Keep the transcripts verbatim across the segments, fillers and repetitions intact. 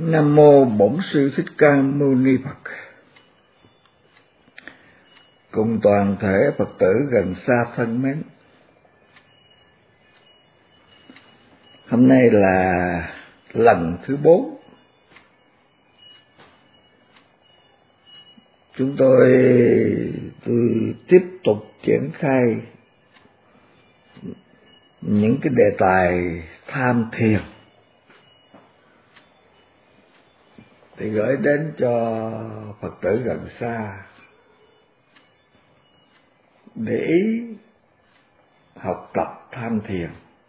Nam mô Bổn Sư Thích Ca Mâu Ni Phật. Cùng toàn thể Phật tử gần xa thân mến, hôm nay là lần thứ bốn chúng tôi tôi tiếp tục triển khai những cái đề tài tham thiền thì gửi đến cho Phật tử gần xa để ý học tập tham thiền.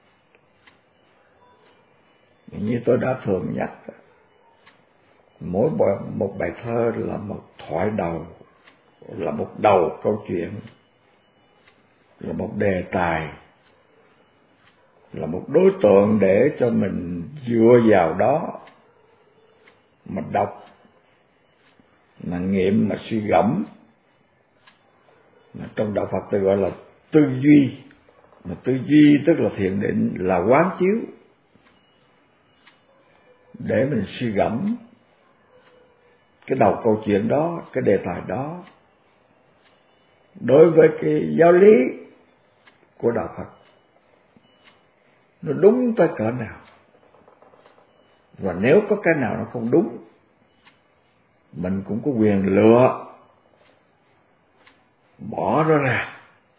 Như tôi đã thường nhắc, mỗi một bài thơ là một thoại đầu, là một đầu câu chuyện, là một đề tài, là một đối tượng để cho mình dựa vào đó mà đọc, mà nghiệm, mà suy gẫm. Mà trong đạo Phật tôi gọi là tư duy. Mà tư duy tức là thiền định, là quán chiếu, để mình suy gẫm cái đầu câu chuyện đó, cái đề tài đó đối với cái giáo lý của đạo Phật nó đúng tới cỡ nào. Và nếu có cái nào nó không đúng, mình cũng có quyền lựa bỏ nó ra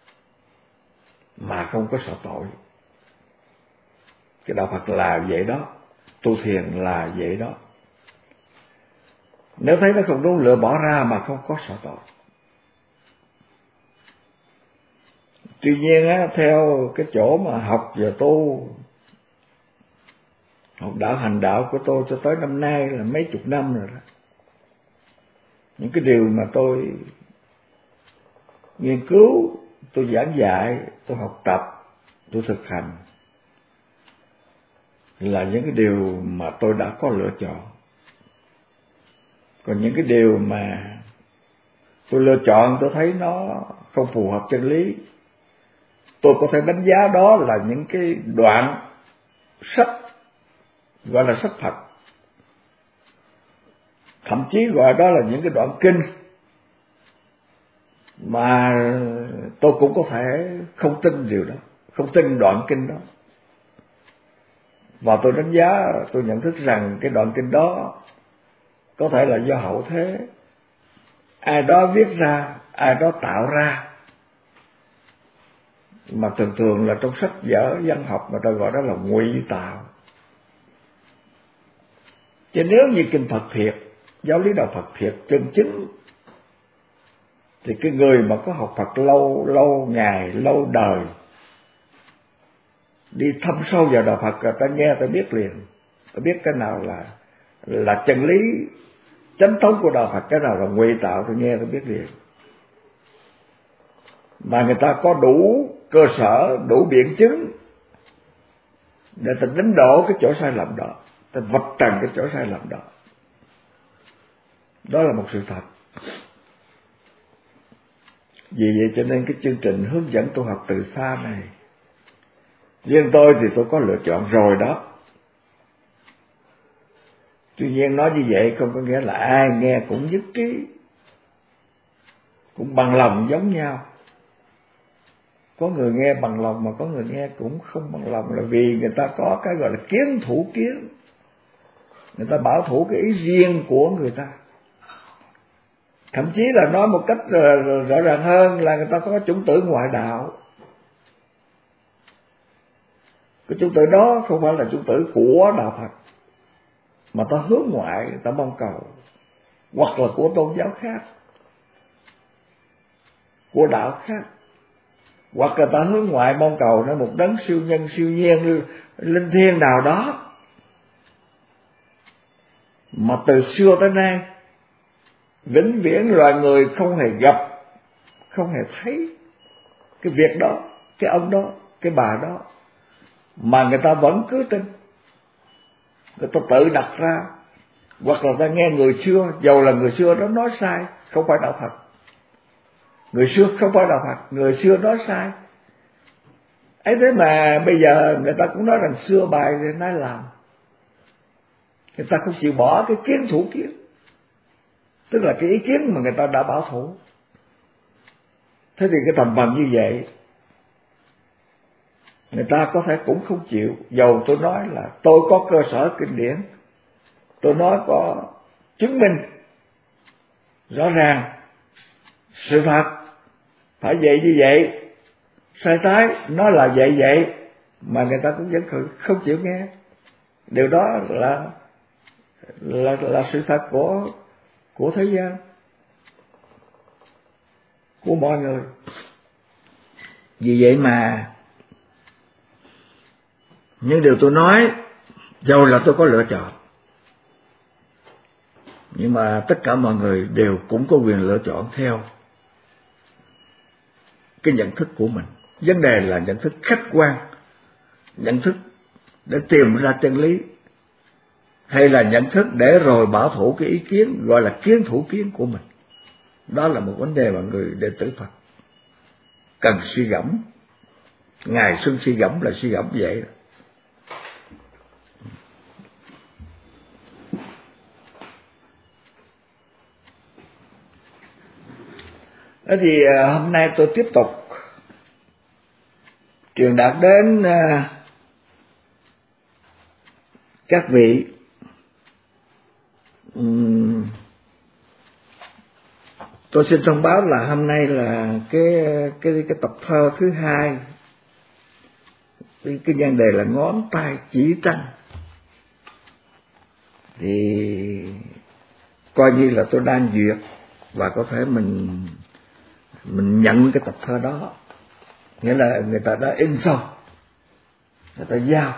mà không có sợ tội. Cái đạo Phật là vậy đó, tu thiền là vậy đó. Nếu thấy nó không đúng, lựa bỏ ra mà không có sợ tội. Tuy nhiên á, theo cái chỗ mà học và tu, học đạo hành đạo của tôi cho tới năm nay là mấy chục năm rồi đó, những cái điều mà tôi nghiên cứu, tôi giảng dạy, tôi học tập, tôi thực hành là những cái điều mà tôi đã có lựa chọn. Còn những cái điều mà tôi lựa chọn tôi thấy nó không phù hợp chân lý, tôi có thể đánh giá đó là những cái đoạn sách gọi là sách Phật, thậm chí gọi đó là những cái đoạn kinh mà tôi cũng có thể không tin điều đó, không tin đoạn kinh đó. Và tôi đánh giá, tôi nhận thức rằng cái đoạn kinh đó có thể là do hậu thế, ai đó viết ra, ai đó tạo ra, mà thường thường là trong sách vở văn học mà ta gọi đó là ngụy tạo. Chứ nếu như kinh Phật thiệt, giáo lý đạo Phật thiệt chân chính, thì cái người mà có học Phật lâu lâu ngày, lâu đời, đi thâm sâu vào đạo Phật, ta nghe ta biết liền, ta biết cái nào là là chân lý chánh thống của đạo Phật, cái nào là ngụy tạo, tôi nghe tôi biết liền. Mà người ta có đủ cơ sở, đủ biện chứng để ta đánh đổ cái chỗ sai lầm đó, ta vạch trần cái chỗ sai lầm đó. Đó là một sự thật. Vì vậy cho nên cái chương trình hướng dẫn tu học từ xa này, riêng tôi thì tôi có lựa chọn rồi đó. Tuy nhiên nói như vậy không có nghĩa là ai nghe cũng nhất trí, cũng bằng lòng giống nhau. Có người nghe bằng lòng mà có người nghe cũng không bằng lòng, là vì người ta có cái gọi là kiến thủ kiến, người ta bảo thủ cái ý riêng của người ta. Thậm chí là nói một cách rõ ràng hơn là người ta có chủng tử ngoại đạo. Cái chủng tử đó không phải là chủng tử của đạo Phật, mà ta hướng ngoại, ta mong cầu, hoặc là của tôn giáo khác, của đạo khác, hoặc là ta hướng ngoại mong cầu nó một đấng siêu nhân siêu nhiên linh thiêng nào đó mà từ xưa tới nay vĩnh viễn loài người không hề gặp, không hề thấy cái việc đó, cái ông đó, cái bà đó, mà người ta vẫn cứ tin. Người ta tự đặt ra, hoặc là ta nghe người xưa, dầu là người xưa đó nói sai, không phải đạo Phật. Người xưa không phải đạo Phật, người xưa nói sai. ấy thế mà bây giờ người ta cũng nói rằng xưa bài thì nay làm. người ta không chịu bỏ cái kiến thủ kiến, tức là cái ý kiến mà người ta đã bảo thủ. Thế thì cái thành phần như vậy, người ta có thể cũng không chịu. Dầu tôi nói là tôi có cơ sở kinh điển, tôi nói có chứng minh rõ ràng sự thật phải vậy như vậy, sai trái nó là vậy vậy, mà người ta cũng vẫn không, không chịu nghe. Điều đó là là là sự thật của của thế gian, của mọi người. Vì vậy mà những điều tôi nói, dầu là tôi có lựa chọn, nhưng mà tất cả mọi người đều cũng có quyền lựa chọn theo cái nhận thức của mình. Vấn đề là nhận thức khách quan, nhận thức để tìm ra chân lý, hay là nhận thức để rồi bảo thủ cái ý kiến gọi là kiến thủ kiến của mình. Đó là một vấn đề mà người đệ tử Phật cần suy gẫm. Ngài Xuân suy gẫm là suy gẫm vậy. Thế thì hôm nay tôi tiếp tục truyền đạt đến các vị uhm, tôi xin thông báo là hôm nay là cái cái cái tập thơ thứ hai, cái, cái nhan đề là ngón tay chỉ trăng. Thì coi như là tôi đang duyệt, và có thể mình mình nhận cái tập thơ đó, nghĩa là người ta đã in xong, người ta giao,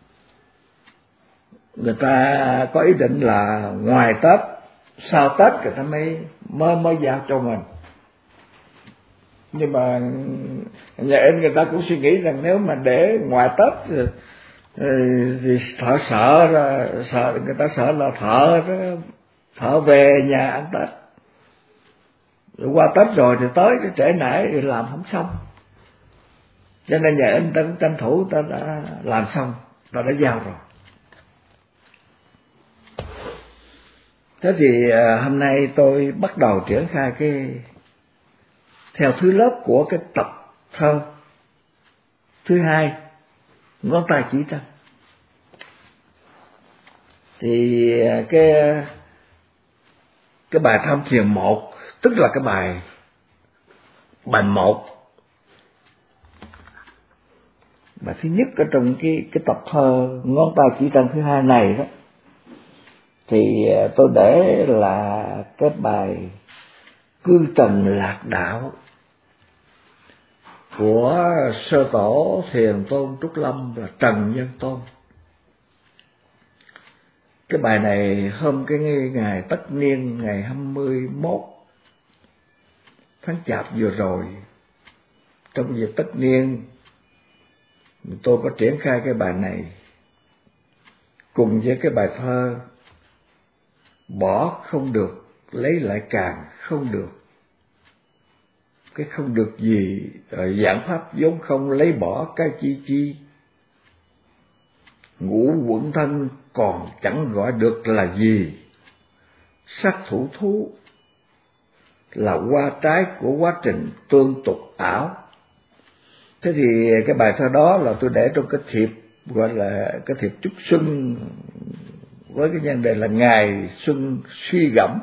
người ta có ý định là ngoài Tết, sau Tết người ta mới mới mới giao cho mình. Nhưng mà nhà in người ta cũng suy nghĩ rằng nếu mà để ngoài Tết thì, thì thợ sợ ra, sợ người ta sợ là thợ thợ về nhà ăn Tết. Rồi qua Tết rồi thì tới cái trễ nải thì làm không xong, cho nên nhà in ta cũng tranh thủ, ta đã làm xong, ta đã giao rồi. Thế thì hôm nay tôi bắt đầu triển khai cái theo thứ lớp của cái tập thơ thứ hai, ngón tay chỉ trăng. Thì cái cái bài tham thiền một, tức là cái bài bài một, bài thứ nhất ở trong cái cái tập thơ ngón tay chỉ trăng thứ hai này đó, thì tôi để là cái bài cư trần lạc đạo của sơ tổ Thiền Tôn Trúc Lâm là Trần Nhân Tôn. Cái bài này hôm cái ngày tất niên ngày hai mươi mốt tháng Chạp vừa rồi, trong dịp tất niên, tôi có triển khai cái bài này cùng với cái bài thơ bỏ không được, lấy lại càng không được. Cái không được gì, rồi giảng pháp vốn không lấy bỏ cái chi chi. Ngũ quẩn thân còn chẳng gọi được là gì. Sắc thủ thú là qua trái của quá trình tương tục ảo. Thế thì cái bài thơ đó là tôi để trong cái thiệp gọi là cái thiệp chúc xuân, với cái nhan đề là Ngày Xuân Suy Gẫm.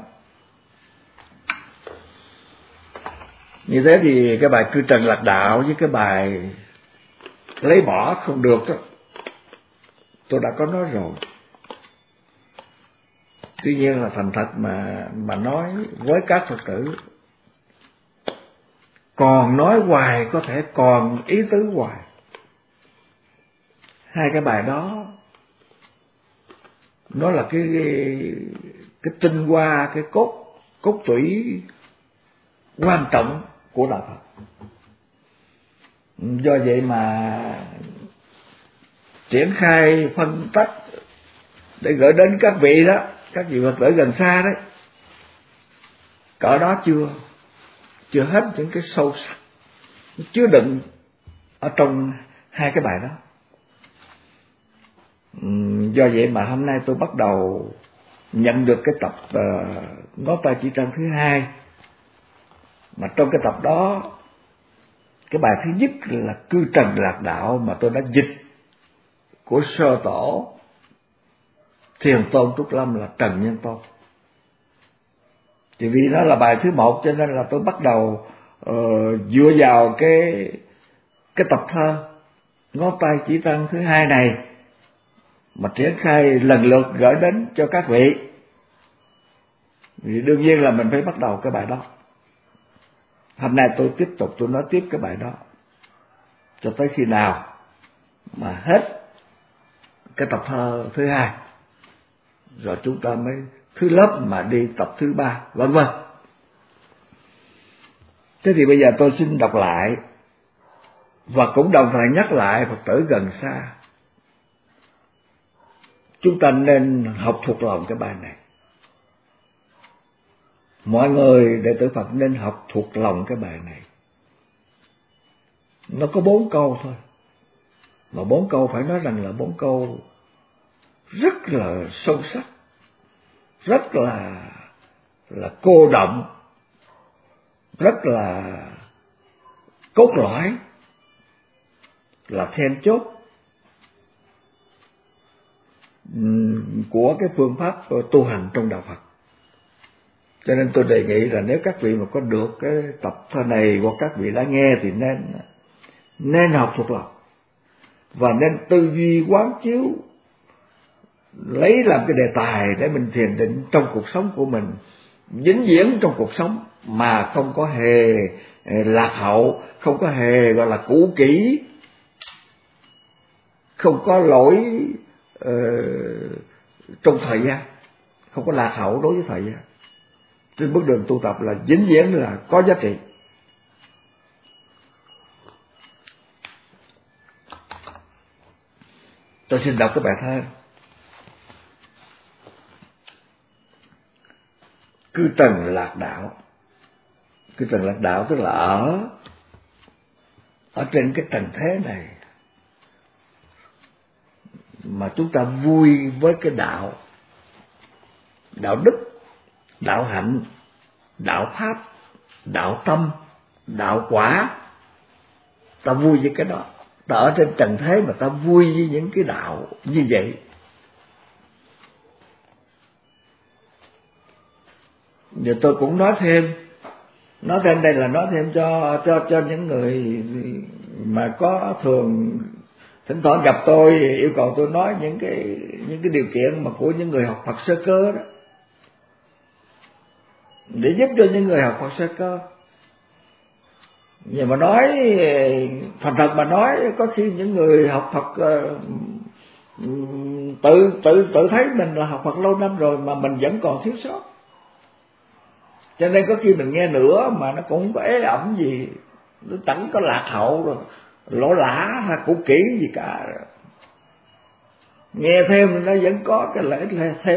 Như thế thì cái bài cư trần lạc đạo với cái bài lấy bỏ không được đó, tôi đã có nói rồi. Tuy nhiên là thành thật mà mà nói với các Phật tử, còn nói hoài có thể còn ý tứ hoài. Hai cái bài đó nó là cái cái, cái tinh hoa, cái cốt cốt tủy quan trọng của đạo Phật. Do vậy mà triển khai phân tách để gửi đến các vị đó, các vị Phật tử gần xa đấy, cỡ đó chưa chưa hết những cái sâu sắc chứa đựng ở trong hai cái bài đó. Do vậy mà hôm nay tôi bắt đầu nhận được cái tập uh, ngón tay chỉ trăng thứ hai, mà trong cái tập đó cái bài thứ nhất là Cư Trần Lạc Đạo mà tôi đã dịch của sơ tổ Thiền Tôn Trúc Lâm là Trần Nhân Tôn. Thì vì nó là bài thứ một cho nên là tôi bắt đầu uh, dựa vào cái cái tập thơ ngón tay chỉ trăng thứ hai này mà triển khai lần lượt gửi đến cho các vị. Vì đương nhiên là mình phải bắt đầu cái bài đó. Hôm nay tôi tiếp tục tôi nói tiếp cái bài đó cho tới khi nào mà hết cái tập thơ thứ hai, rồi chúng ta mới thứ lớp mà đi tập thứ ba, vân vân. Thế thì bây giờ tôi xin đọc lại và cũng đồng thời nhắc lại Phật tử gần xa, chúng ta nên học thuộc lòng cái bài này. Mọi người đệ tử Phật nên học thuộc lòng cái bài này. Nó có bốn câu thôi, mà bốn câu phải nói rằng là bốn câu rất là sâu sắc, rất là là cô động, rất là cốt lõi, là then chốt của cái phương pháp tu hành trong đạo Phật. Cho nên tôi đề nghị là nếu các vị mà có được cái tập thơ này hoặc các vị đã nghe thì nên nên học thuộc lòng và nên tư duy quán chiếu, lấy làm cái đề tài để mình thiền định trong cuộc sống của mình, vĩnh viễn trong cuộc sống mà không có hề lạc hậu, không có hề gọi là cũ kỹ, không có lỗi uh, trong thời gian, không có lạc hậu đối với thời gian. Trên bước đường tu tập là vĩnh viễn là có giá trị. Tôi xin đọc cái bài thơ Cư Trần Lạc Đạo. Cư Trần Lạc Đạo tức là ở ở trên cái trần thế này mà chúng ta vui với cái đạo, đạo đức, đạo hạnh, đạo pháp, đạo tâm, đạo quả. Ta vui với cái đó. Ta ở trên trần thế mà ta vui với những cái đạo như vậy. Giờ tôi cũng nói thêm, nói thêm đây là nói thêm cho cho cho những người mà có thường thỉnh thoảng gặp tôi yêu cầu tôi nói những cái những cái điều kiện mà của những người học Phật sơ cơ đó, để giúp cho những người học Phật sơ cơ. Nhưng mà nói thành thật mà nói, có khi những người học Phật uh, tự tự tự thấy mình là học Phật lâu năm rồi mà mình vẫn còn thiếu sót. Cho nên có khi mình nghe nữa mà nó cũng không có ế ẩm gì, nó chẳng có lạc hậu rồi lỗ lã hay cũ kỹ gì cả. Nghe thêm nó vẫn có cái lợi ích thêm.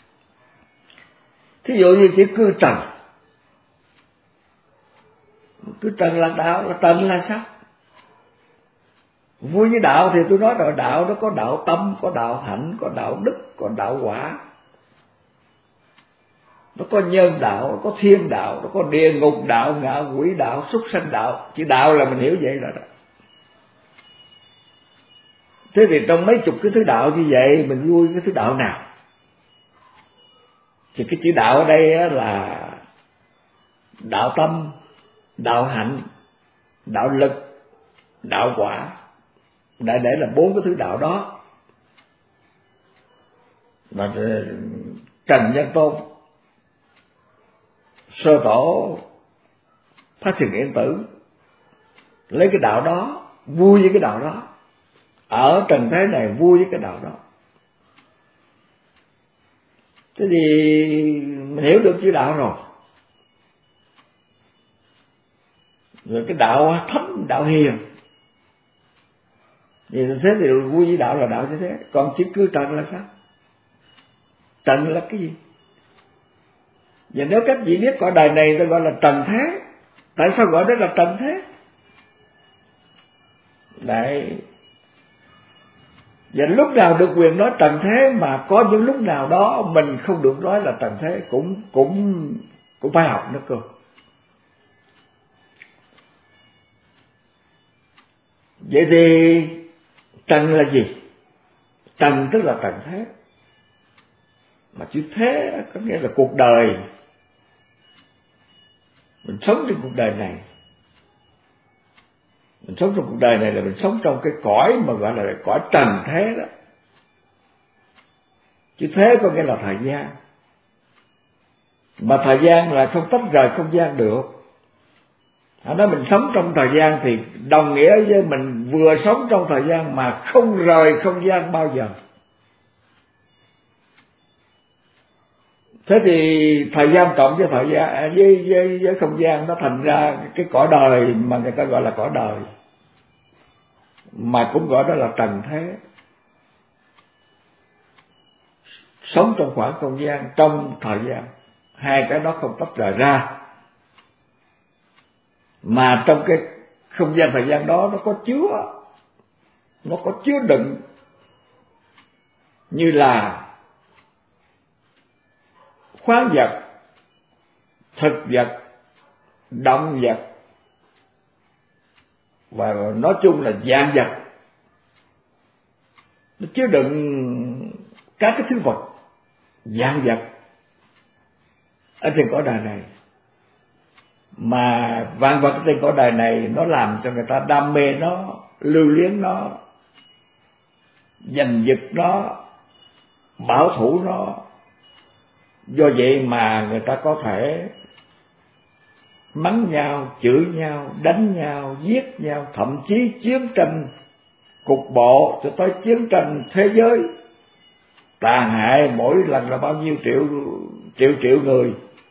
Thí dụ như chữ cư trần, cư trần Lạc Đạo là trần là sao? Vui với đạo thì tôi nói rồi, đạo nó có đạo tâm, có đạo hạnh, có đạo đức, có đạo quả. Nó có nhân đạo, nó có thiên đạo, nó có địa ngục đạo, ngạ quỷ đạo, súc sanh đạo. Chỉ đạo là mình hiểu vậy rồi đó. Thế thì trong mấy chục cái thứ đạo như vậy, mình vui cái thứ đạo nào? Thì cái chữ đạo ở đây là đạo tâm, đạo hạnh, đạo lực, đạo quả. Đại để là bốn cái thứ đạo đó. Mà Trần Nhân Tôn sơ tổ Phát Thiền Yên Tử lấy cái đạo đó, vui với cái đạo đó, ở trần thế này vui với cái đạo đó. Thế thì mình hiểu được chữ đạo rồi. Rồi cái đạo thấm, đạo hiền. Vì thế thì vui với đạo là đạo như thế. Còn chữ cư trần là sao? Trần là cái gì? Và nếu các vị biết cõi đời này tôi gọi là trần thế. Tại sao gọi đó là trần thế? Đấy, Và lúc nào được quyền nói trần thế, mà có những lúc nào đó mình không được nói là trần thế, cũng cũng cũng phải học nữa cơ. Vậy thì trần là gì? Trần tức là trần thế, mà chữ thế có nghĩa là cuộc đời. Mình sống trên cuộc đời này, mình sống trong cuộc đời này là mình sống trong cái cõi mà gọi là cõi trần thế đó. Chữ thế có nghĩa là thời gian, mà thời gian là không tách rời không gian được. Ở đó mình sống trong thời gian thì đồng nghĩa với mình vừa sống trong thời gian mà không rời không gian bao giờ. Thế thì thời gian cộng với thời gian với, với, với không gian nó thành ra cái cõi đời mà người ta gọi là cõi đời, mà cũng gọi đó là trần thế. Sống trong khoảng không gian, trong thời gian, hai cái đó không tách rời ra, mà trong cái không gian thời gian đó nó có chứa, nó có chứa đựng như là khoáng vật, thực vật, động vật, và nói chung là vạn vật. Nó chứa đựng các cái thứ vật, vạn vật ở trên cõi đời này. Mà vạn vật trên cõi đời này nó làm cho người ta đam mê nó, lưu luyến nó, giành giật nó, bảo thủ nó. Do vậy mà người ta có thể mắng nhau, chửi nhau, đánh nhau, giết nhau, thậm chí chiến tranh cục bộ cho tới chiến tranh thế giới, tàn hại mỗi lần là bao nhiêu triệu triệu triệu người.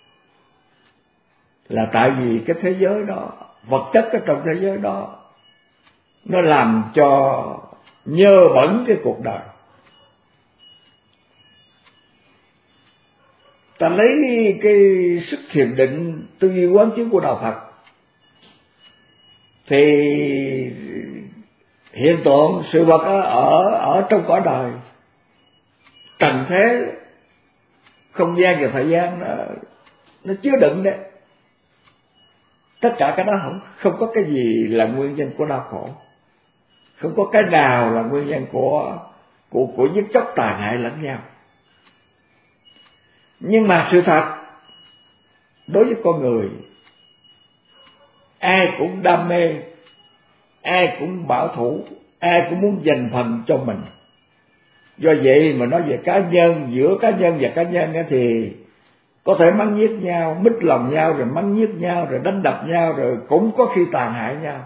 Là tại vì cái thế giới đó, vật chất ở trong thế giới đó, nó làm cho nhơ bẩn cái cuộc đời. Ta lấy cái sức thiền định, tư duy quán chiếu của đạo Phật thì hiện tượng sự vật ở ở trong cõi đời trần thế, không gian và thời gian nó, nó chứa đựng đấy. Tất cả cái đó không không có cái gì là nguyên nhân của đau khổ, không có cái nào là nguyên nhân của của của giết chóc tàn hại lẫn nhau. Nhưng mà sự thật đối với con người, ai cũng đam mê, ai cũng bảo thủ, ai cũng muốn giành phần cho mình. Do vậy mà nói về cá nhân, giữa cá nhân và cá nhân thì có thể mắng nhiếc nhau, mít lòng nhau, rồi mắng nhiếc nhau, rồi đánh đập nhau, rồi cũng có khi tàn hại nhau.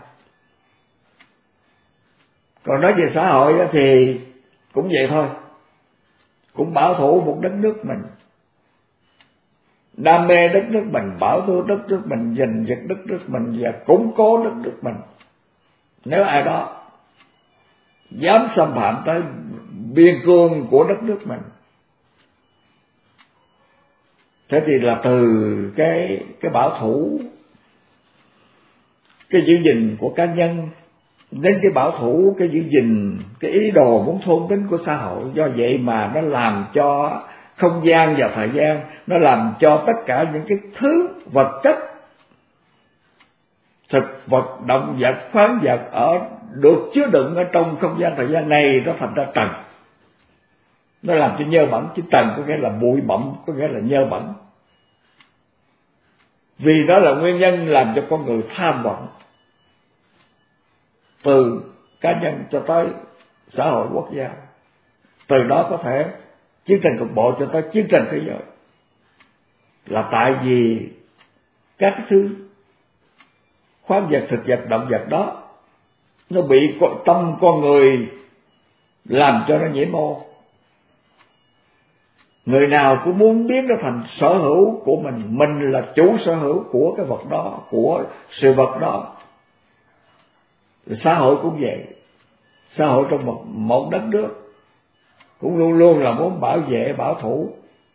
Còn nói về xã hội thì cũng vậy thôi, cũng bảo thủ một đất nước mình, đam mê đất nước mình, bảo thủ đất nước mình, giành giật đất nước mình và củng cố đất nước mình. Nếu ai đó dám xâm phạm tới biên cương của đất nước mình, thế thì là từ cái cái bảo thủ, cái giữ gìn của cá nhân đến cái bảo thủ, cái giữ gìn, cái ý đồ muốn thôn tính của xã hội. Do vậy mà nó làm cho không gian và thời gian, nó làm cho tất cả những cái thứ vật chất, thực vật, động vật, khoáng vật ở được chứa đựng ở trong không gian thời gian này nó thành ra trần. Nó làm cho nhơ bẩn, chứ trần có nghĩa là bụi bặm, có nghĩa là nhơ bẩn. Vì đó là nguyên nhân làm cho con người tham vọng, từ cá nhân cho tới xã hội quốc gia. Từ đó có thể chiến tranh cục bộ cho tới chiến tranh thế giới, là tại vì các thứ khoáng vật, thực vật, động vật đó nó bị tâm con người làm cho nó nhiễm ô. Người nào cũng muốn biến nó thành sở hữu của mình, mình là chủ sở hữu của cái vật đó, của sự vật đó. Xã hội cũng vậy, xã hội trong một, một đất nước cũng luôn luôn là muốn bảo vệ, bảo thủ,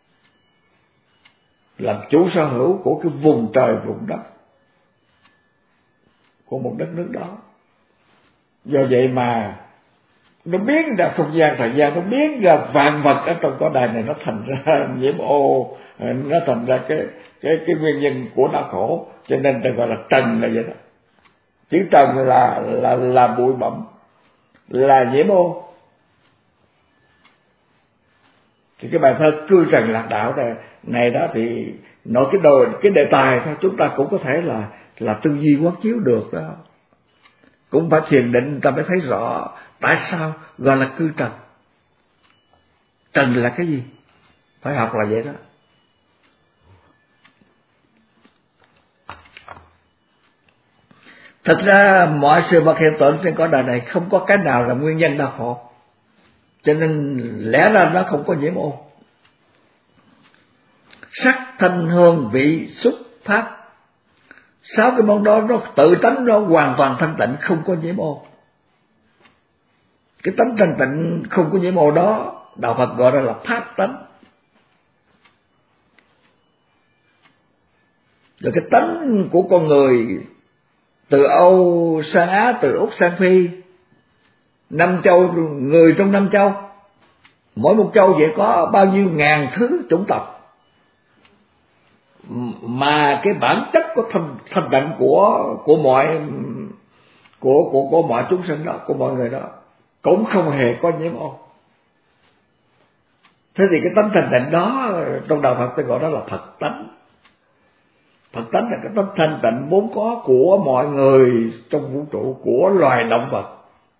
làm chủ sở hữu của cái vùng trời, vùng đất của một đất nước đó. Do vậy mà nó biến ra không gian thời gian, nó biến ra vạn vật ở trong cõi đời này, nó thành ra nhiễm ô, nó thành ra cái cái cái nguyên nhân của đau khổ. Cho nên ta gọi là trần là vậy đó. Chữ trần là là là bụi bặm, là nhiễm ô. Thì cái bài thơ Cư Trần Lạc Đạo này, này đó thì nói cái đồ cái đề tài thôi, chúng ta cũng có thể là là tư duy quán chiếu được đó. Cũng phải thiền định ta mới thấy rõ tại sao gọi là cư trần. Trần là cái gì? Phải học là vậy đó. Thật ra mọi sự vật hiện tượng trên cõi đời này không có cái nào là nguyên nhân đau khổ, cho nên lẽ ra nó không có nhiễm ô. Sắc, thanh, hương, vị, xúc, pháp, sáu cái món đó nó tự tánh nó hoàn toàn thanh tịnh, không có nhiễm ô. Cái tánh thanh tịnh không có nhiễm ô đó đạo Phật gọi đó là pháp tánh. Rồi cái tánh của con người từ Âu sang Á, từ Úc sang Phi, năm châu, người trong năm châu, mỗi một châu vậy có bao nhiêu ngàn thứ chủng tộc, mà cái bản chất của thanh thanh tịnh của của mọi của của của mọi chúng sinh đó, của mọi người đó cũng không hề có nhiễm ô. Thế thì cái tánh thanh tịnh đó trong đạo Phật ta gọi đó là Phật tánh. Phật tánh là cái tánh thanh tịnh vốn có của mọi người trong vũ trụ, của loài động vật.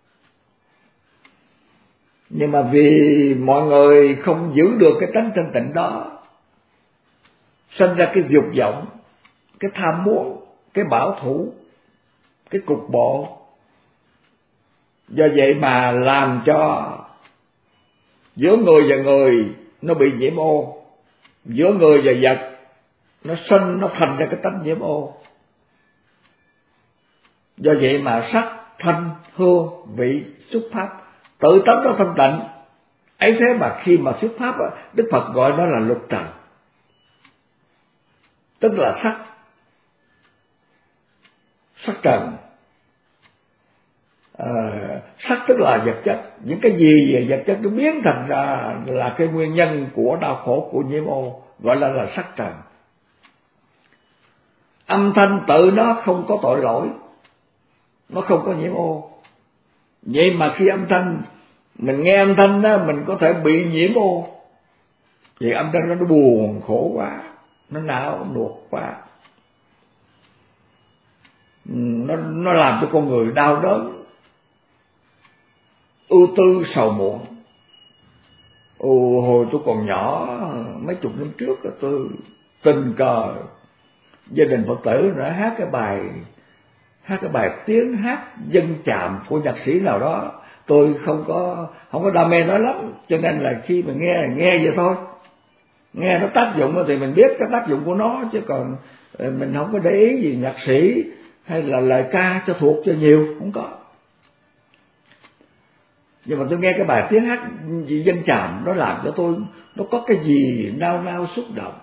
Nhưng mà vì mọi người không giữ được cái tánh thanh tịnh đó, sinh ra cái dục vọng, cái tham muốn, cái bảo thủ, cái cục bộ. Do vậy mà làm cho giữa người và người nó bị nhiễm ô, giữa người và vật nó sinh, nó thành ra cái tánh nhiễm ô. Do vậy mà sắc, thanh, hương, vị, xúc, pháp tự tánh nó thanh tịnh. Ấy thế mà khi mà thuyết pháp, Đức Phật gọi nó là lục trần, tức là sắc, sắc trần. À, sắc tức là vật chất, những cái gì về vật chất nó biến thành ra là cái nguyên nhân của đau khổ, của nhiễm ô, gọi là là sắc trần. Âm thanh tự nó không có tội lỗi, nó không có nhiễm ô. Vậy mà khi âm thanh, mình nghe âm thanh đó, mình có thể bị nhiễm ô. Vì âm thanh đó nó buồn khổ quá, nó não nuột quá, nó nó làm cho con người đau đớn, ưu tư sầu muộn. Ồ, hồi tôi còn nhỏ mấy chục năm trước, tôi tình cờ gia đình Phật tử đã hát cái bài hát cái bài tiếng hát dân tràm của nhạc sĩ nào đó. Tôi không có không có đam mê nó lắm, cho nên là khi mà nghe nghe vậy thôi, nghe nó tác dụng thì mình biết cái tác dụng của nó, chứ còn mình không có để ý gì nhạc sĩ hay là lời ca cho thuộc cho nhiều, không có. Nhưng mà tôi nghe cái bài tiếng hát gì dân tràm, nó làm cho tôi nó có cái gì nao nao xúc động.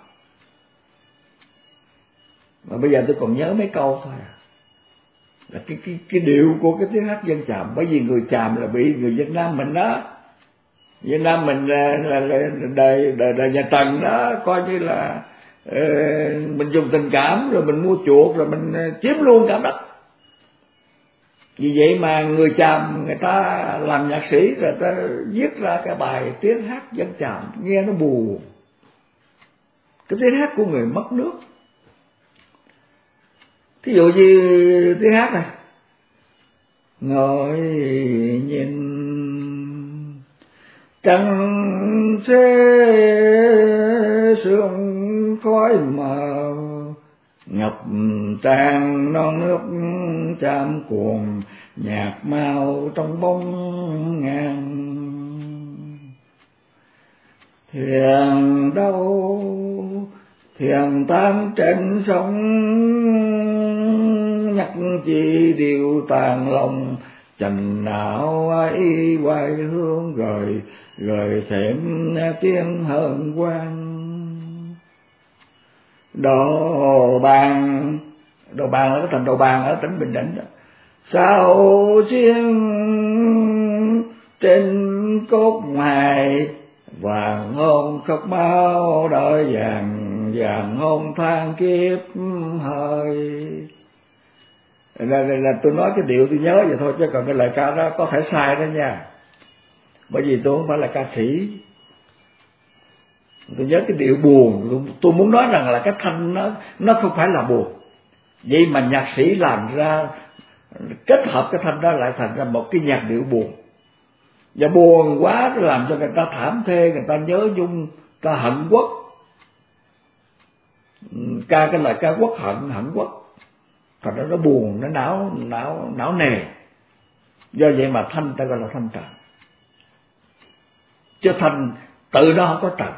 Mà bây giờ tôi còn nhớ mấy câu thôi à. Là cái cái cái điệu của cái tiếng hát dân tràm, bởi vì người tràm là bị người Việt Nam mình đó. Việt Nam mình là, là, là đời, đời đời nhà Tần đó, coi như là uh, mình dùng tình cảm rồi mình mua chuộc rồi mình chiếm luôn cả đất. Vì vậy mà người tràm người ta làm nhạc sĩ rồi ta viết ra cái bài tiếng hát dân tràm nghe nó buồn. Cái tiếng hát của người mất nước. Thí dụ như tiếng hát này: ngồi nhìn trăng xế sương khói mờ, ngập tràn non nước chạm cuồng, nhạt màu trong bóng ngàn. Thuyền đâu thuyền tan trên sông, nhắc chi điều tàn lòng, chành não ấy quay hướng rồi rồi thêm tiếng hờn quan. Đồ bàn, đồ bàn là cái thành Đồ Bàn ở tỉnh Bình Định đó. Sao chiên trên cốt mài, vàng hôn khóc bao đợi vàng, vàng hôn than kiếp hơi. Là, là, là tôi nói cái điệu tôi nhớ vậy thôi, chứ còn cái lời ca đó có thể sai đó nha, bởi vì tôi không phải là ca sĩ. Tôi nhớ cái điệu buồn, tôi muốn nói rằng là cái thanh nó nó không phải là buồn, vậy mà nhạc sĩ làm ra kết hợp cái thanh đó lại thành ra một cái nhạc điệu buồn, và buồn quá nó làm cho người ta thảm thê, người ta nhớ nhung, người ta hận quốc, ca cái lời ca quốc hận hận quốc, thành ra nó buồn, nó não não não nề. Do vậy mà thanh ta gọi là thanh trần, chứ thanh tự nó không có trần.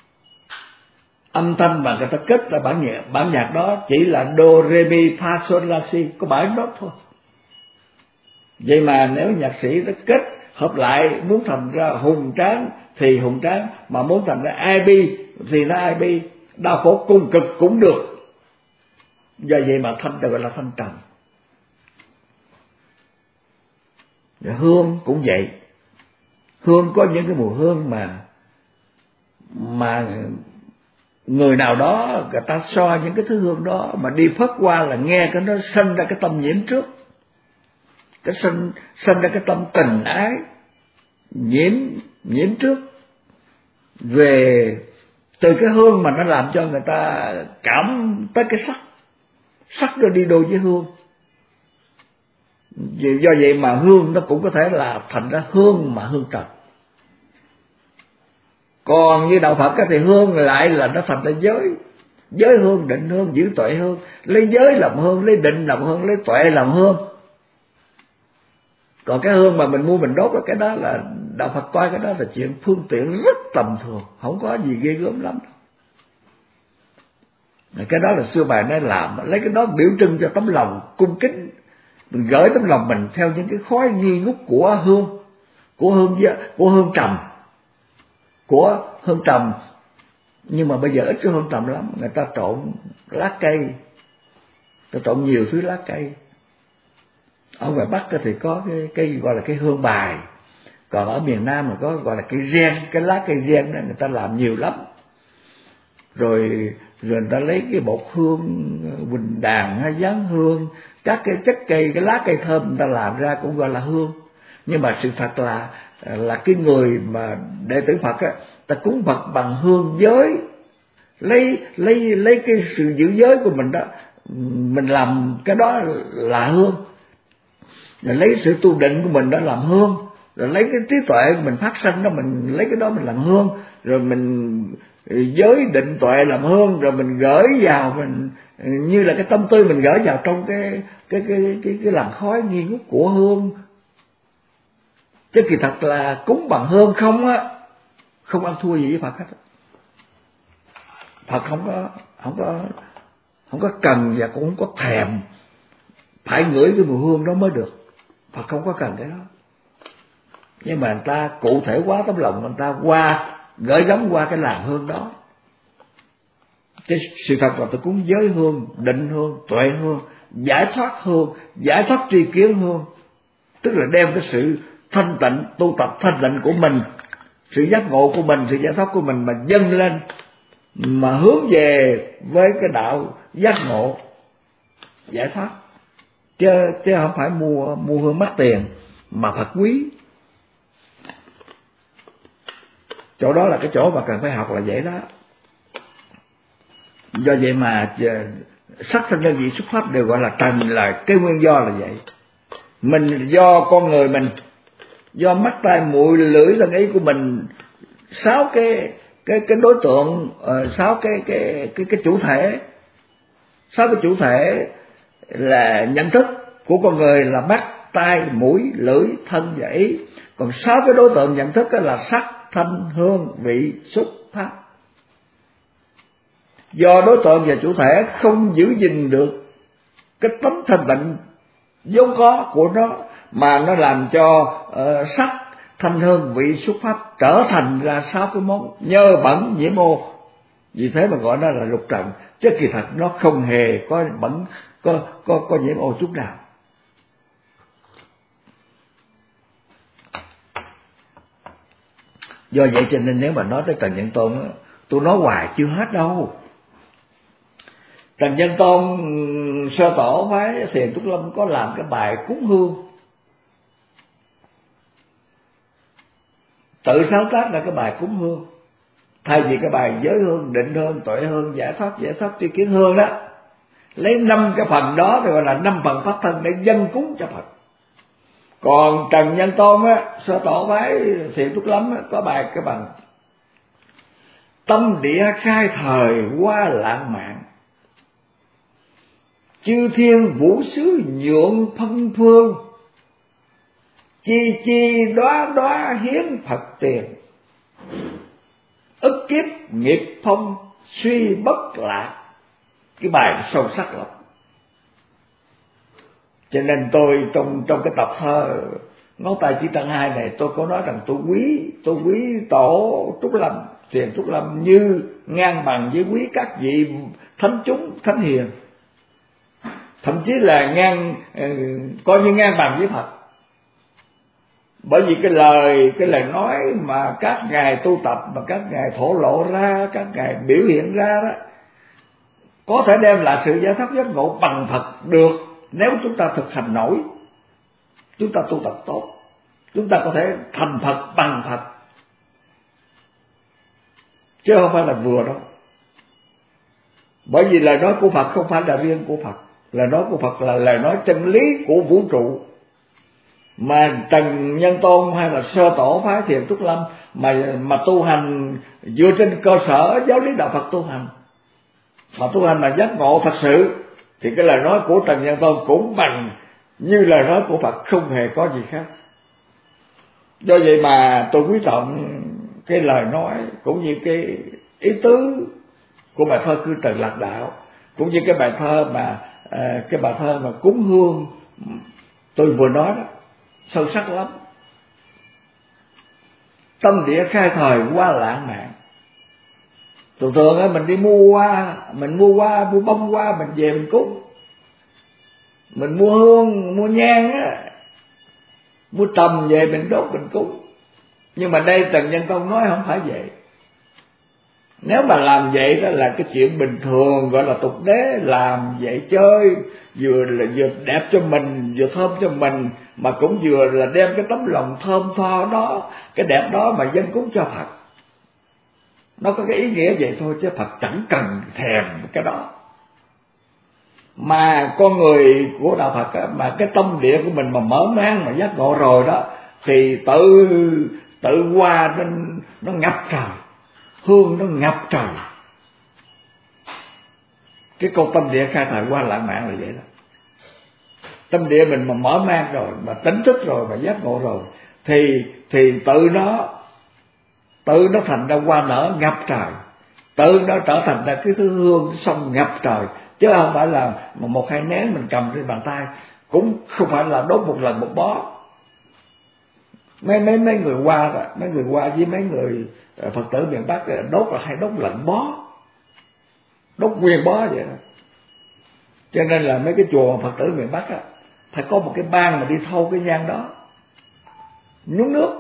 Âm thanh mà người ta kết là bản nhạc, bản nhạc đó chỉ là do re mi fa sol la si, có bảy nốt thôi. Vậy mà nếu nhạc sĩ nó kết hợp lại muốn thành ra hùng tráng thì hùng tráng, mà muốn thành ra ai bi thì nó ai bi, đau khổ cung cực cũng được. Do vậy mà thanh ta gọi là thanh trần. Hương cũng vậy, hương có những cái mùi hương mà mà người nào đó người ta so những cái thứ hương đó mà đi phất qua là nghe cái nó sinh ra cái tâm nhiễm trước, cái sinh sinh ra cái tâm tình ái nhiễm nhiễm trước, về từ cái hương mà nó làm cho người ta cảm tới cái sắc, sắc nó đi đôi với hương. Do vậy mà hương nó cũng có thể là thành ra hương mà hương trần. Còn như đạo Phật thì hương lại là nó thành ra giới, giới hương, định hương, giữ tuệ hương, lấy giới làm hương, lấy định làm hương, lấy tuệ làm hương. Còn cái hương mà mình mua mình đốt là cái đó là đạo Phật coi cái đó là chuyện phương tiện rất tầm thường, không có gì ghê gớm lắm. Cái đó là xưa bài nói làm, lấy cái đó biểu trưng cho tấm lòng cung kính, mình gửi tấm lòng mình theo những cái khói nghi ngút của hương, của hương của hương trầm, của hương trầm. Nhưng mà bây giờ ít cái hương trầm lắm, người ta trộn lá cây, người ta trộn nhiều thứ lá cây. Ở ngoài Bắc thì có cái cây gọi là cái hương bài, còn ở miền Nam mà có gọi là cây ren, cái lá cây ren đó người ta làm nhiều lắm. Rồi rồi người ta lấy cái bột hương huỳnh đàn hay gián hương, các cái chất cây, cái lá cây thơm người ta làm ra cũng gọi là hương. Nhưng mà sự thật là là cái người mà đệ tử Phật á, ta cúng Phật bằng hương giới, lấy lấy lấy cái sự giữ giới của mình đó, mình làm cái đó là hương. Rồi lấy sự tu định của mình đó làm hương, rồi lấy cái trí tuệ của mình phát sanh đó, mình lấy cái đó mình làm hương, rồi mình giới định tuệ làm hương, rồi mình gửi vào, mình như là cái tâm tư mình gửi vào trong cái cái cái cái cái làn khói nghi ngút của hương. Chứ kỳ thật là cúng bằng hương không á, không ăn thua gì với Phật hết. Phật không có không có không có cần và cũng không có thèm phải ngửi cái mùi hương đó mới được. Phật không có cần cái đó. Nhưng mà người ta cụ thể hóa tấm lòng người ta qua gửi gắm qua cái làn hương đó. Cái sự thật là tôi cúng giới hương, định hương, tuệ hương, giải thoát hương, giải thoát tri kiến hương, tức là đem cái sự thanh tịnh, tu tập thanh tịnh của mình, sự giác ngộ của mình, sự giải thoát của mình mà dâng lên, mà hướng về với cái đạo giác ngộ, giải thoát, chứ chứ không phải mua mua hương mắc tiền mà Phật quý. Chỗ đó là cái chỗ mà cần phải học là vậy đó. Do vậy mà sắc thanh đơn vị xuất pháp đều gọi là trần, là cái nguyên do là vậy. Mình do con người mình, do mắt tai mũi lưỡi thân ý của mình, sáu cái cái cái đối tượng, sáu cái cái cái cái chủ thể, sáu cái chủ thể là nhận thức của con người là mắt, tai, mũi, lưỡi, thân và ý. Còn sáu cái đối tượng nhận thức là sắc, thanh, hương, vị, xúc, pháp. Do đối tượng và chủ thể không giữ gìn được cái tấm thanh tịnh vốn có của nó, mà nó làm cho uh, sắc, thanh, hương, vị, xúc, pháp trở thành ra sáu cái món nhơ bẩn nhiễm ô. Vì thế mà gọi nó là lục trần, chứ kỳ thật nó không hề có bẩn, có có có nhiễm ô chút nào. Do vậy cho nên nếu mà nói tới Trần Nhân Tôn, tôi nói hoài chưa hết đâu. Trần Nhân Tôn sơ tổ phái Thiền Trúc Lâm có làm cái bài cúng hương, tự sáng tác là cái bài cúng hương. Thay vì cái bài giới hương, định hương, tuệ hương, giải thoát, giải thoát, tri kiến hương đó, lấy năm cái phần đó thì gọi là năm phần pháp thân để dâng cúng cho Phật. Còn Trần Nhân Tôn á, sơ tổ phái Thiền Trúc Lâm á, có bài cái bằng tâm địa khai thời qua lãng mạn, chư thiên vũ xứ nhượng phân phương, chi chi đóa đóa hiến Phật tiền, ức kiếp nghiệp phong suy bất lạc. Cái bài sâu sắc lắm. Cho nên tôi trong trong cái tập thơ Ngón tay chỉ tăng hai này, tôi có nói rằng tôi quý tôi quý tổ Trúc Lâm, Thiền Trúc Lâm như ngang bằng với quý các vị thánh chúng, thánh hiền, thậm chí là ngang coi như ngang bằng với Phật. Bởi vì cái lời cái lời nói mà các ngài tu tập, mà các ngài thổ lộ ra, các ngài biểu hiện ra đó, có thể đem lại sự giải thoát giác ngộ bằng Phật được nếu chúng ta thực hành nổi, chúng ta tu tập tốt, chúng ta có thể thành Phật bằng Phật, chứ không phải là vừa đâu. Bởi vì lời nói của Phật không phải là riêng của Phật, lời nói của Phật là lời nói chân lý của vũ trụ. Mà Trần Nhân Tôn hay là sơ tổ phái Thiền Trúc Lâm mà mà tu hành dựa trên cơ sở giáo lý đạo Phật tu hành, mà tu hành là giác ngộ thật sự, thì cái lời nói của Trần Nhân Tôn cũng bằng như lời nói của Phật, không hề có gì khác. Do vậy mà tôi quý trọng cái lời nói cũng như cái ý tứ của bài thơ Cư Trần Lạc Đạo, cũng như cái bài thơ mà à, cái bài thơ mà cúng hương tôi vừa nói đó, sâu sắc lắm. Tâm địa khai thời qua lãng mạn. Thường thường á, mình đi mua hoa, mình mua hoa, mua bông hoa, mình về mình cúng. Mình mua hương, mua nhang á, mua trầm về mình đốt mình cúng. Nhưng mà đây Trần Nhân Tôn nói không phải vậy. Nếu mà làm vậy đó là cái chuyện bình thường, gọi là tục đế, làm vậy chơi, vừa là vừa đẹp cho mình, vừa thơm cho mình, mà cũng vừa là đem cái tấm lòng thơm tho đó, cái đẹp đó mà dâng cúng cho Phật. Nó có cái ý nghĩa vậy thôi, chứ Phật chẳng cần thèm cái đó. Mà con người của đạo Phật á, mà cái tâm địa của mình mà mở mang, mà giác ngộ rồi đó, thì tự tự qua nó, nó ngập trời, hương nó ngập trời. Cái câu tâm địa khai thời qua lãng mạn là vậy đó. Tâm địa mình mà mở mang rồi, mà tỉnh thức rồi, mà giác ngộ rồi, thì thì tự nó tự nó thành ra hoa nở ngập trời, tự nó trở thành ra cái thứ hương sông ngập trời, chứ không phải là một hai nén mình cầm trên bàn tay, cũng không phải là đốt một lần một bó. Mấy mấy mấy người Hoa đó, mấy người Hoa với mấy người Phật tử miền Bắc đốt là hay đốt lạnh bó, đốt nguyên bó vậy đó. Cho nên là mấy cái chùa Phật tử miền Bắc á, phải có một cái ban mà đi thâu cái nhang đó, nhúng nước.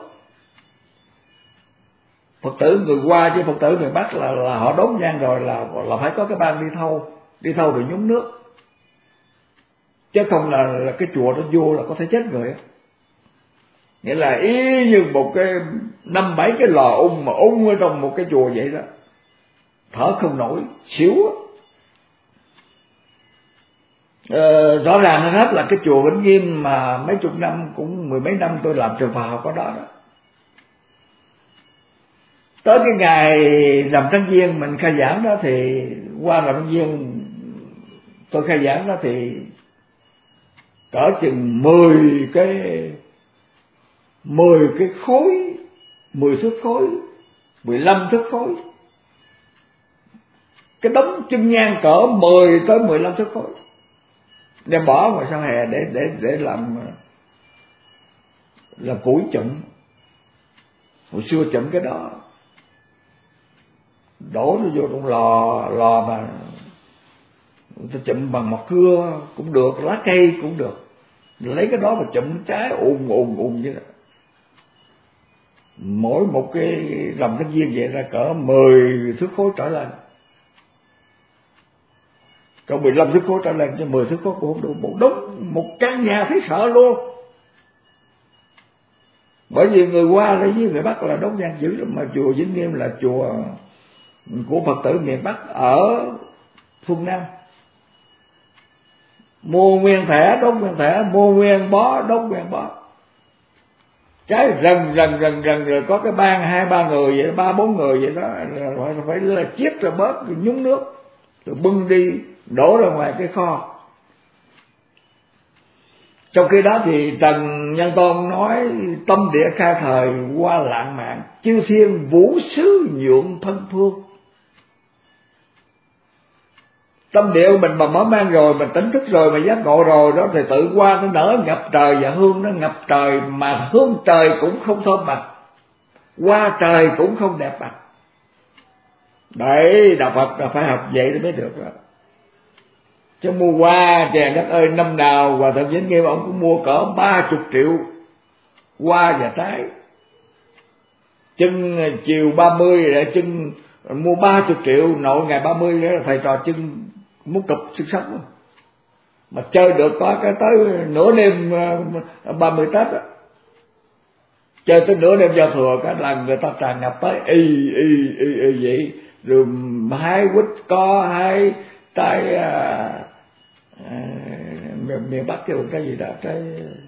Phật tử người Hoa với Phật tử miền Bắc là là họ đốt nhang rồi là là phải có cái ban đi thâu, đi thâu rồi nhúng nước, chứ không là, là cái chùa đó vô là có thể chết người á. Nghĩa là y như một cái năm bảy cái lò ung mà ung ở trong một cái chùa vậy đó, thở không nổi, xỉu á. Ờ, rõ ràng hơn hết là cái chùa Vĩnh Nghiêm mà mấy chục năm, cũng mười mấy năm tôi làm trường phật học ở đó đó. Tới cái ngày làm trắng viên mình khai giảng đó, thì qua làm trắng viên tôi khai giảng đó thì cỡ chừng mười cái mười cái khối, mười thước khối, mười lăm thước khối, cái đống chân nhang cỡ mười tới mười lăm thước khối, đem bỏ ngoài sau hè để để để làm là củi chụm. Hồi xưa chụm cái đó đổ nó vô trong lò lò mà người ta chụm bằng mặt cưa cũng được, lá cây cũng được, lấy cái đó mà chụm trái ùn ùn ùn vậy đó. mỗi một cái lòng thanh viên vậy ra cỡ mười thước khối trở lên, cỡ mười lăm thước khối trở lên, cho mười thước khối cũng không đủ. Một đúng một căn nhà thấy sợ luôn. Bởi vì người Hoa với người Bắc là đốt nhang dữ lắm, mà chùa Vĩnh Nghiêm là chùa của Phật tử miền Bắc ở phương Nam, mua nguyên thẻ đốt nguyên thẻ, mua nguyên bó đốt nguyên bó, cháy rần rần rần rần rồi có cái ban hai ba người vậy, ba bốn người vậy đó, phải phải là chiết rồi bớt rồi nhúng nước rồi bưng đi đổ ra ngoài cái kho. Trong khi đó thì Trần Nhân Tôn nói tâm địa khai thời qua lạng mạn, chư thiên vũ xứ nhượng thân phương. Tâm địa mình mà mở mang rồi, mình tỉnh thức rồi, mà giác ngộ rồi đó, thì tự qua nó nở ngập trời, và hương nó ngập trời, mà hương trời cũng không thơm bằng, hoa trời cũng không đẹp bằng. Đấy, đạo Phật là phải học vậy mới được đó. Chứ mua hoa chàng đất ơi, năm nào Hòa Thượng Vĩnh Nghiêm ông cũng mua cỡ ba chục triệu hoa và trái. Chân chiều ba mươi rồi chân mua ba chục triệu, nội ngày ba mươi đó thầy trò chân muốn cục sức sống. Mà chơi được có cái tới nửa đêm ba mươi Tết đó. Chơi tới nửa đêm giao thừa cái là người ta tràn ngập tới y y y y vậy. Rồi hai quýt co, hai tay à, à, miền Bắc kêu cái gì đó, trái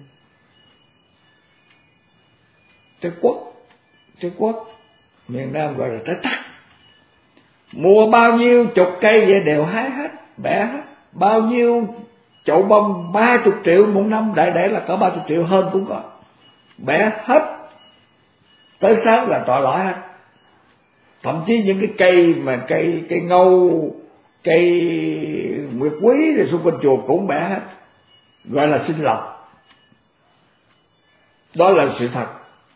trái quất, trái quất, miền Nam gọi là trái tắc. Mua bao nhiêu chục cây vậy đều hái hết, bẻ hết. Bao nhiêu chậu bông ba chục triệu một năm, đại để là có ba chục triệu hơn cũng có, bẻ hết. Tới sáng là tọa lõi hết. Thậm chí những cái cây mà cây cây ngâu, cây nguyệt quý rồi xung quanh chùa cũng bẻ hết, gọi là sinh lộc. Đó là sự thật.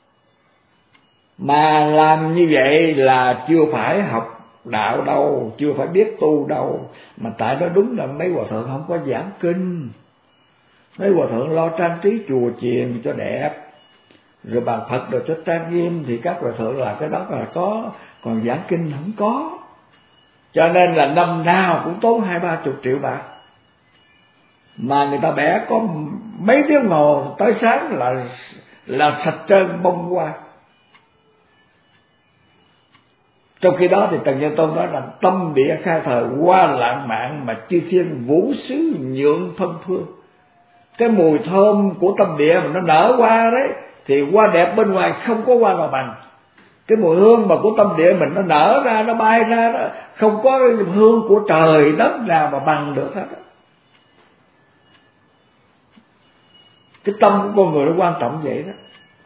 Mà làm như vậy là chưa phải học đạo đâu, chưa phải biết tu đâu, mà tại đó đúng là mấy hòa thượng không có giảng kinh. Mấy hòa thượng lo trang trí chùa chiền cho đẹp, rồi bàn Phật rồi cho trang nghiêm, thì các hòa thượng là cái đó là có, còn giảng kinh không có. Cho nên là năm nào cũng tốn hai ba chục triệu bạc, mà người ta bẻ có mấy tiếng hồ tới sáng là là sạch trơn bông hoa. Trong khi đó thì Trần Nhân Tôn nói là tâm địa khai thời qua lãng mạn, mà chư thiên vũ xứ nhượng phân phương. Cái mùi thơm của tâm địa mà nó nở hoa đấy, thì hoa đẹp bên ngoài không có hoa nào bằng. Cái mùi hương mà của tâm địa mình nó nở ra, nó bay ra đó, không có hương của trời đất nào mà bằng được hết. Cái tâm của con người nó quan trọng vậy đó.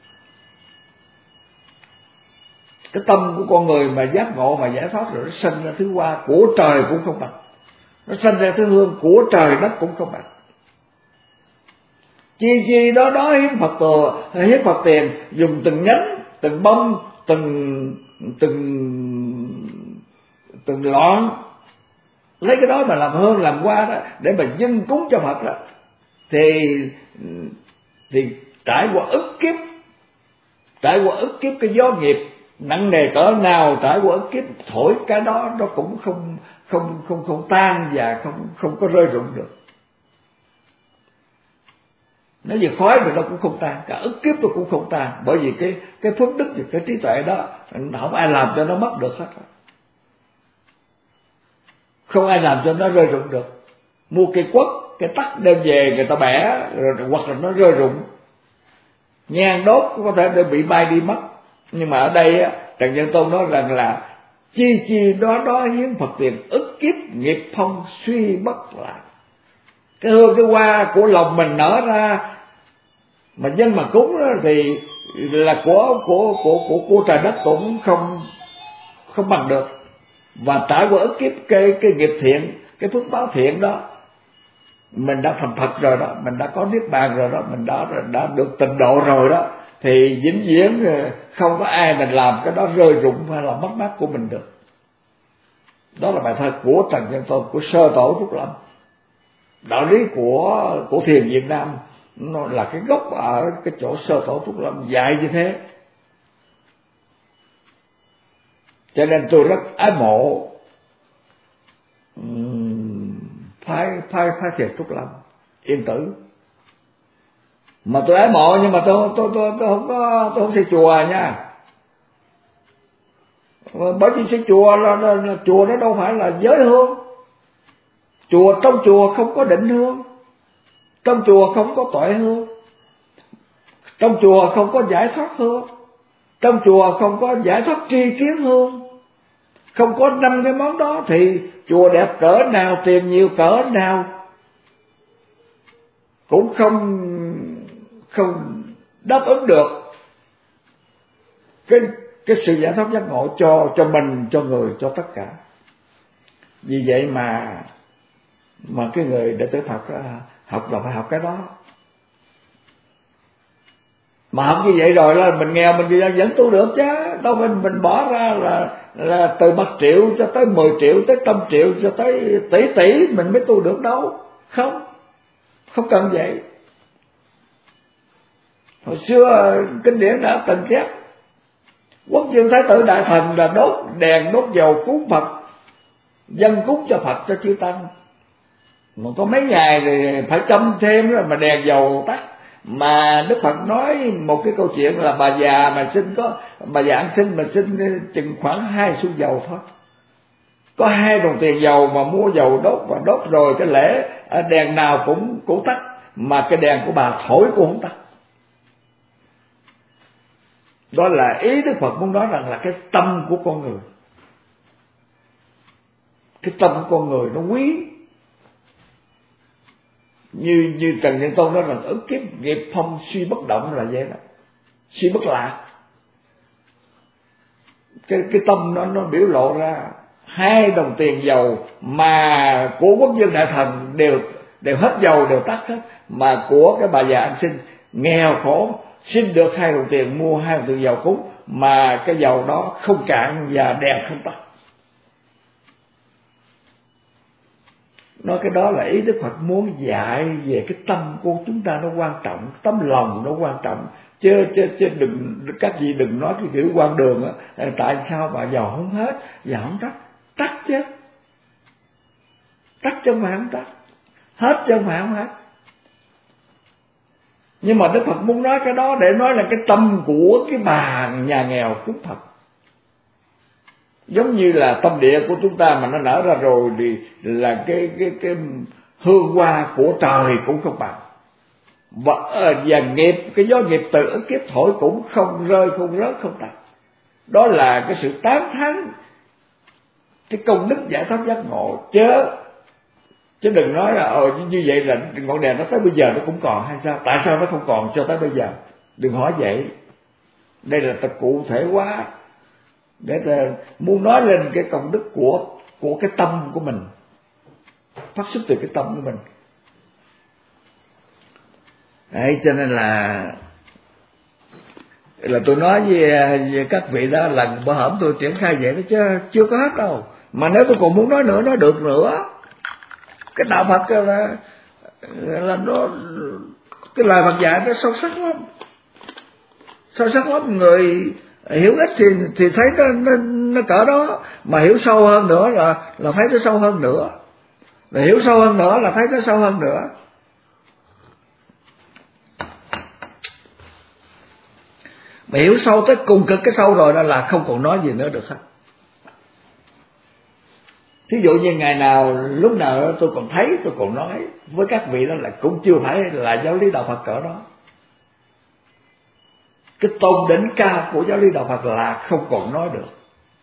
Cái tâm của con người mà giác ngộ mà giải thoát rồi, nó sinh ra thứ hoa của trời cũng không bằng, nó sinh ra thứ hương của trời đất cũng không bằng. Chi chi đó đó hiến Phật tù, hiến Phật tiền, dùng từng nhánh, từng bông, từng từng từng lọn, lấy cái đó mà làm hương làm hoa đó, để mà dâng cúng cho Phật đó, thì thì trải qua ức kiếp, trải qua ức kiếp cái gió nghiệp nặng nề cỡ nào, trải qua ức kiếp thổi cái đó nó cũng không không không không tan và không không có rơi rụng được. Nếu như khói thì nó cũng không tan, cả ức kiếp nó cũng không tan, bởi vì cái cái phước đức và cái trí tuệ đó không ai làm cho nó mất được hết, không ai làm cho nó rơi rụng được. Mua cây quất, cây tắc đem về người ta bẻ rồi, hoặc là nó rơi rụng, nhang đốt có thể để bị bay đi mất. Nhưng mà ở đây á, Trần Nhân Tôn nói rằng là chi chi đó đó hiến Phật tiền, ức kiếp nghiệp phong suy bất lại. Cái hương cái hoa của lòng mình nở ra mà dân mà cúng đó thì là của của của của của trời đất cũng không không bằng được. Và trải qua ức kiếp cái cái nghiệp thiện, cái phước báo thiện đó, mình đã thành Phật rồi đó, mình đã có niết bàn rồi đó, mình đã đã được tịnh độ rồi đó, thì vĩnh viễn không có ai mình làm cái đó rơi rụng hay là mất mát của mình được. Đó là bài thơ của Trần Nhân Tôn, của sơ tổ Trúc Lâm. Đạo lý của của thiền Việt Nam nó là cái gốc ở cái chỗ sơ tổ Trúc Lâm dạy như thế. Cho nên tôi rất ái mộ phái phái phái thiền Trúc Lâm, Yên Tử. Mà tôi ái mộ nhưng mà tôi tôi tôi tôi không có tôi không xây chùa nha. Bởi vì xây chùa là, là, là chùa nó đâu phải là giới hương. Chùa trong chùa không có định hương, trong chùa không có tuệ hương, trong chùa không có giải thoát hương, trong chùa không có giải thoát tri kiến hương. Không có năm cái món đó thì chùa đẹp cỡ nào, tiền nhiều cỡ nào cũng không không đáp ứng được cái cái sự giải thoát giác ngộ cho cho mình, cho người, cho tất cả. Vì vậy mà mà cái người đệ tử Phật học là phải học cái đó. Mà học như vậy rồi là mình nghèo mình vẫn tu được chứ. Đâu mình mình bỏ ra là là từ bạc triệu cho tới mười triệu, tới trăm triệu, cho tới tỷ tỷ mình mới tu được đâu. Không, không cần vậy. Hồi xưa kinh điển đã từng chép Quốc Dương Thái Tử Đại Thần là đốt đèn đốt dầu cúng Phật, dân cúng cho Phật, cho chư tăng. Mà có mấy ngày thì phải châm thêm rồi mà đèn dầu tắt. Mà Đức Phật nói một cái câu chuyện là bà già mà sinh có bà già ăn xin mà xin chừng khoảng hai xu dầu thôi, có hai đồng tiền dầu mà mua dầu đốt, và đốt rồi cái lễ đèn nào cũng cũng tắt, mà cái đèn của bà thổi cũng không tắt. Đó là ý Đức Phật muốn nói rằng là cái tâm của con người, cái tâm của con người nó quý. Như như Trần Nhân Tông nói rằng ức kiếp nghiệp phong suy bất động là vậy đó, suy bất lạc. Cái cái tâm nó nó biểu lộ ra hai đồng tiền dầu mà của Quốc Dương Đại Thần đều đều hết dầu, đều tắt hết, mà của cái bà già ăn xin nghèo khổ xin được hai đồng tiền mua hai đồng tiền dầu cúng, mà cái dầu đó không cạn và đèn không tắt. Nói cái đó là ý Đức Phật muốn dạy về cái tâm của chúng ta nó quan trọng, tấm lòng nó quan trọng, chứ chứ chứ đừng các vị đừng nói cái kiểu quan đường á, tại sao bà giàu không hết, giàu không tắt, tắt chứ, tắt chứ mà không tắt, hết chứ mà không hết. Nhưng mà Đức Phật muốn nói cái đó để nói là cái tâm của cái bà nhà nghèo cúng Phật. Giống như là tâm địa của chúng ta mà nó nở ra rồi thì là cái cái cái hương hoa của trời cũng không bằng, và, và nghiệp cái gió nghiệp từ ức kiếp thổi cũng không rơi, không rớt, không tắt. Đó là cái sự tán thán cái công đức giải thoát giác ngộ, chứ chứ đừng nói là ờ như vậy là ngọn đèn nó tới bây giờ nó cũng còn hay sao? Tại sao nó không còn cho tới bây giờ? Đừng hỏi vậy. Đây là thật cụ thể quá, để ta muốn nói lên cái công đức của của cái tâm của mình, phát xuất từ cái tâm của mình. Đấy, cho nên là là tôi nói với, với các vị đó, lần bữa hổm tôi triển khai vậy đó chứ chưa có hết đâu. Mà nếu tôi còn muốn nói nữa, nói được nữa. Cái đạo Phật là là nó cái lời Phật dạy nó sâu sắc lắm, sâu sắc lắm. Người hiểu ít thì thì thấy nó nó, nó cỡ đó, mà hiểu sâu hơn nữa là là thấy nó sâu hơn nữa, là hiểu sâu hơn nữa là thấy nó sâu hơn nữa. Mà hiểu sâu tới cùng cực cái sâu rồi đó là không còn nói gì nữa được hết. Thí dụ như ngày nào lúc nào tôi còn thấy, tôi còn nói với các vị đó là cũng chưa phải là giáo lý đạo Phật cỡ đó. Cái tôn đỉnh cao của giáo lý đạo Phật là không còn nói được,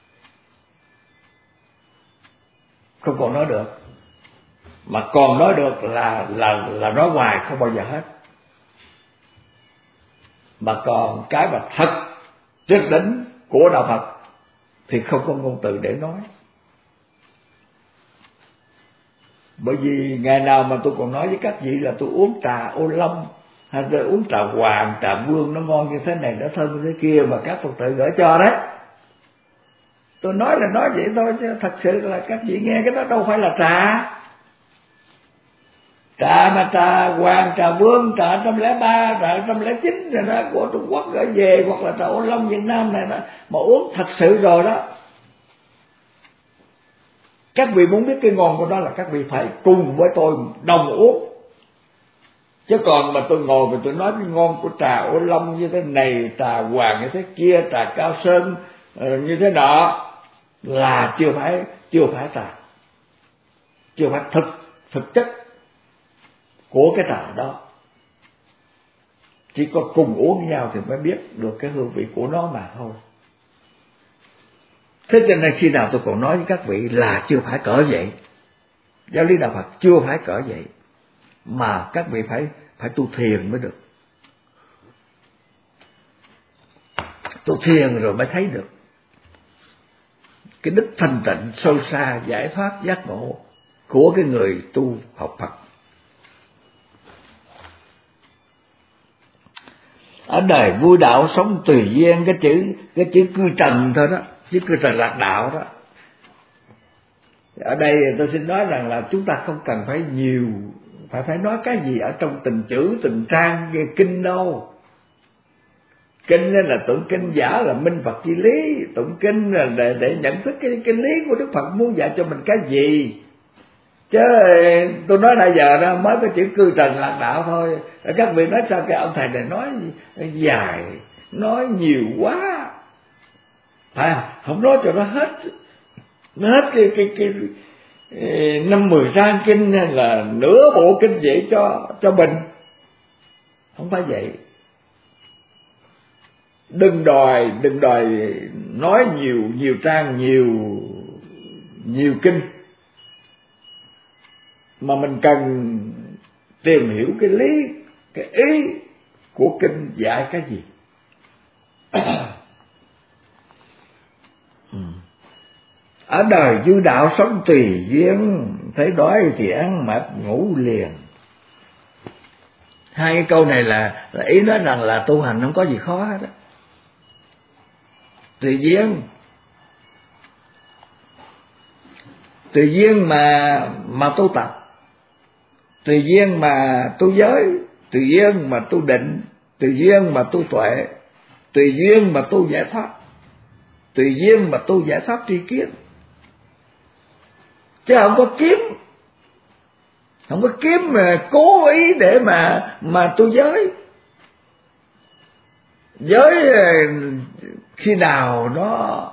không còn nói được, mà còn nói được là là là nói hoài không bao giờ hết. Mà còn cái mà thật trước đỉnh của đạo Phật thì không có ngôn từ để nói. Bởi vì ngày nào mà tôi còn nói với các vị là tôi uống trà ô long, hay tôi uống trà hoàng, trà vương nó ngon như thế này, nó thơm như thế kia mà các Phật tử gửi cho đấy. Tôi nói là nói vậy thôi, chứ thật sự là các vị nghe cái đó đâu phải là trà. Trà mà trà hoàng, trà vương, trà một trăm lẻ ba, trà một trăm lẻ chín rồi đó của Trung Quốc gửi về, hoặc là trà ô long Việt Nam này đó, mà uống thật sự rồi đó Các vị muốn biết cái ngon của nó là các vị phải cùng với tôi đồng uống. Chứ còn mà tôi ngồi và tôi nói cái ngon của trà Ô Long như thế này, trà Hoàng như thế kia, trà Cao Sơn như thế nọ, là chưa phải chưa phải trà, chưa phải thực thực chất của cái trà đó. Chỉ có cùng uống với nhau thì mới biết được cái hương vị của nó mà thôi. Thế cho nên khi nào tôi còn nói với các vị là chưa phải cỡ vậy, giáo lý đạo Phật chưa phải cỡ vậy, mà các vị phải phải tu thiền mới được. Tu thiền rồi mới thấy được cái đức thanh tịnh sâu xa, giải thoát giác ngộ của cái người tu học Phật. Ở đời vui đạo sống tùy duyên, cái chữ cái chữ cư trần thôi đó, chứ cư trần lạc đạo đó. Ở đây tôi xin nói rằng là chúng ta không cần phải nhiều, phải phải nói cái gì ở trong từng chữ từng trang về kinh đâu. Kinh là tụng kinh giả là minh Phật chi lý, tụng kinh là để để nhận thức cái cái lý của Đức Phật muốn dạy cho mình cái gì. Chứ tôi nói nãy giờ đó mới có chữ cư trần lạc đạo thôi. Các vị nói sao cái ông thầy này nói dài, nói nhiều quá, phải không nói cho nó hết, nó hết cái cái cái năm mười trang kinh hay là nửa bộ kinh vậy cho cho mình, không phải vậy. Đừng đòi đừng đòi nói nhiều nhiều trang, nhiều nhiều kinh, mà mình cần tìm hiểu cái lý, cái ý của kinh dạy cái gì. Ở đời dư đạo sống tùy duyên, thấy đói thì ăn, mệt ngủ liền. Hai cái câu này là, là ý nói rằng là tu hành không có gì khó hết đó. Tùy duyên, tùy duyên mà mà tu tập, tùy duyên mà tu giới, tùy duyên mà tu định, tùy duyên mà tu tuệ, tùy duyên mà tu giải thoát, tùy duyên mà tu giải thoát tri kiến. Chứ không có kiếm, không có kiếm mà cố ý để mà mà tu giới. Giới khi nào nó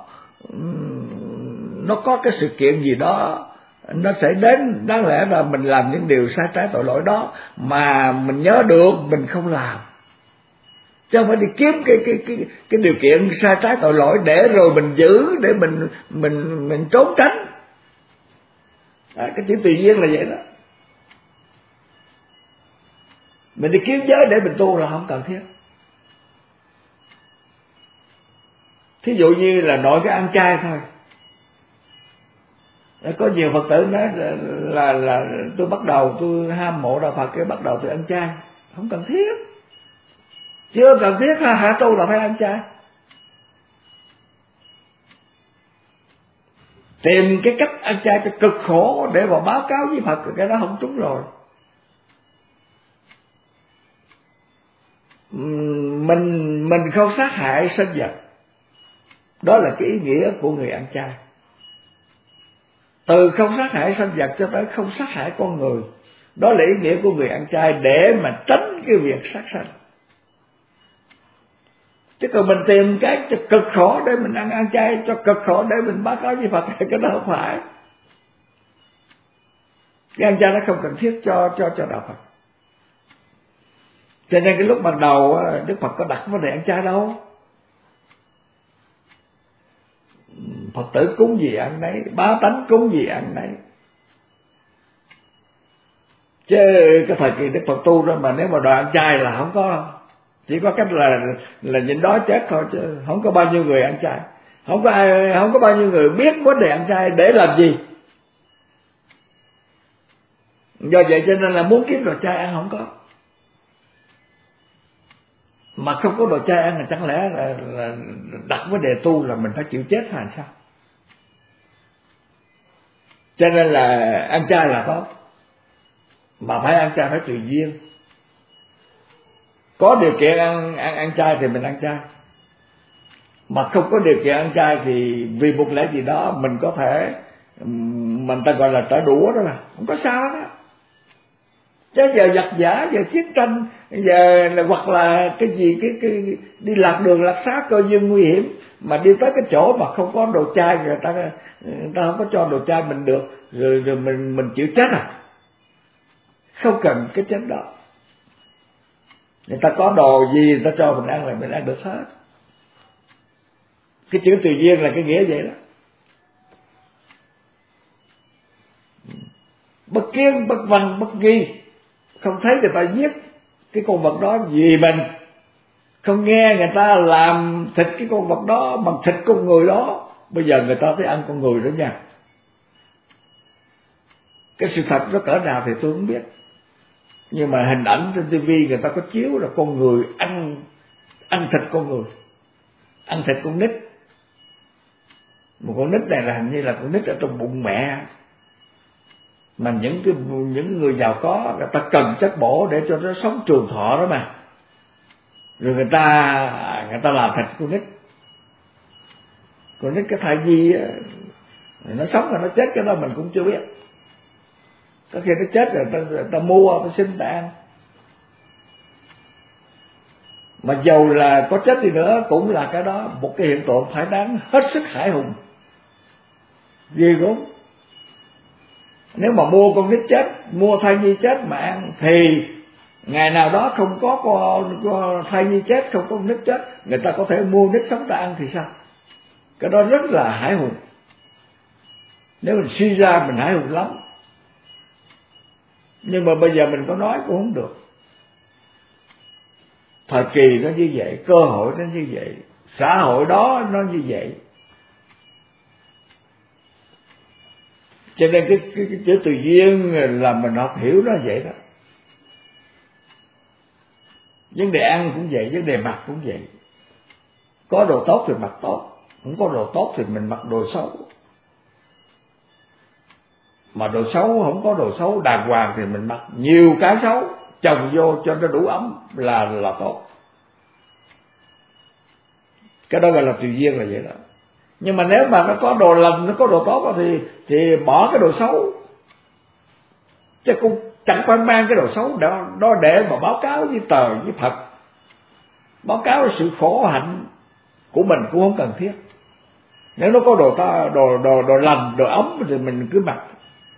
nó có cái sự kiện gì đó nó sẽ đến, đáng lẽ là mình làm những điều sai trái tội lỗi đó mà mình nhớ được mình không làm, chứ không phải đi kiếm cái cái cái cái điều kiện sai trái tội lỗi để rồi mình giữ, để mình mình mình trốn tránh. À, cái chữ tùy duyên là vậy đó. Mình đi kiếm giới để mình tu là không cần thiết. Thí dụ như là nội cái ăn chay thôi. Có nhiều Phật tử nói là, là, là tôi bắt đầu tôi ham mộ đạo Phật, cái bắt đầu tôi ăn chay. Không cần thiết. Chưa cần thiết ha, hạ tu là phải ăn chay. Tìm cái cách ăn chay cho cực khổ để mà báo cáo với Phật, cái đó không trúng rồi. Mình mình không sát hại sinh vật, đó là cái ý nghĩa của người ăn chay. Từ không sát hại sinh vật cho tới không sát hại con người, đó là ý nghĩa của người ăn chay để mà tránh cái việc sát sanh. Chứ còn mình tìm cái cho cực khổ để mình ăn ăn chay, cho cực khổ để mình báo cáo với Phật, cái đó không phải. Cái ăn chay nó không cần thiết cho cho cho đạo Phật. Cho nên cái lúc ban đầu Đức Phật có đặt vấn đề ăn chay đâu. Phật tử cúng gì ăn nấy, bá tánh cúng gì ăn nấy. Chứ cái thời kỳ Đức Phật tu đó mà nếu mà đòi ăn chay là không có, chỉ có cách là là nhịn đói chết thôi, chứ không có bao nhiêu người ăn chay, không có ai, không có bao nhiêu người biết vấn đề ăn chay để làm gì. Do vậy cho nên là muốn kiếm đồ chay ăn không có, mà không có đồ chay ăn là chẳng lẽ là, là đặt vấn đề tu là mình phải chịu chết hay sao? Cho nên là ăn chay là tốt, mà phải ăn chay phải tùy duyên. Có điều kiện ăn ăn ăn chay thì mình ăn chay, mà không có điều kiện ăn chay thì vì một lẽ gì đó mình có thể mình ta gọi là trả đũa đó mà, không có sao đó. Chứ giờ giặc giả, giờ chiến tranh, giờ là hoặc là cái gì cái, cái đi lạc đường lạc xác cơ duyên nguy hiểm, mà đi tới cái chỗ mà không có đồ chai, người ta người ta không có cho đồ chai mình được, rồi rồi mình mình chịu chết à? Không cần cái chết đó. Người ta có đồ gì người ta cho mình ăn là mình ăn được hết. Cái chữ tùy duyên là cái nghĩa vậy đó. Bất kiến, bất văn, bất nghi. Không thấy người ta giết cái con vật đó vì mình, không nghe người ta làm thịt cái con vật đó bằng thịt con người đó. Bây giờ người ta thấy ăn con người đó nha. Cái sự thật nó cỡ nào thì tôi không biết, nhưng mà hình ảnh trên tivi người ta có chiếu là con người ăn ăn thịt con người, ăn thịt con nít. Một con nít này là hình như là con nít ở trong bụng mẹ, mà những cái những người giàu có người ta cần chất bổ để cho nó sống trường thọ đó mà, rồi người ta người ta làm thịt con nít. Con nít cái thai nhi nó sống rồi nó chết, cái đó mình cũng chưa biết. Có khi nó chết rồi ta, ta mua ta xin ta ăn. Mà dầu là có chết đi nữa cũng là cái đó một cái hiện tượng phải đáng hết sức hãi hùng, ghê gớm. Nếu mà mua con nít chết, mua thai nhi chết mà ăn, thì ngày nào đó không có con, con thai nhi chết, không có con nít chết, người ta có thể mua nít sống ta ăn thì sao? Cái đó rất là hãi hùng. Nếu mình suy ra mình hãi hùng lắm. Nhưng mà bây giờ mình có nói cũng không được. Thời kỳ nó như vậy, cơ hội nó như vậy, xã hội đó nó như vậy. Cho nên cái, cái, cái chữ tùy duyên là mình học hiểu nó vậy đó. Vấn đề ăn cũng vậy, vấn đề mặc cũng vậy. Có đồ tốt thì mặc tốt, không có đồ tốt thì mình mặc đồ xấu. Mà đồ xấu, không có đồ xấu đàng hoàng thì mình mặc nhiều cái xấu chồng vô cho nó đủ ấm là là tốt. Cái đó gọi là tùy duyên là vậy đó. Nhưng mà nếu mà nó có đồ lành, nó có đồ tốt thì thì bỏ cái đồ xấu, chứ cũng chẳng phải mang cái đồ xấu đó, đó để mà báo cáo với trời với Phật, báo cáo sự khổ hạnh của mình cũng không cần thiết. Nếu nó có đồ ta đồ đồ đồ lành, đồ ấm thì mình cứ mặc.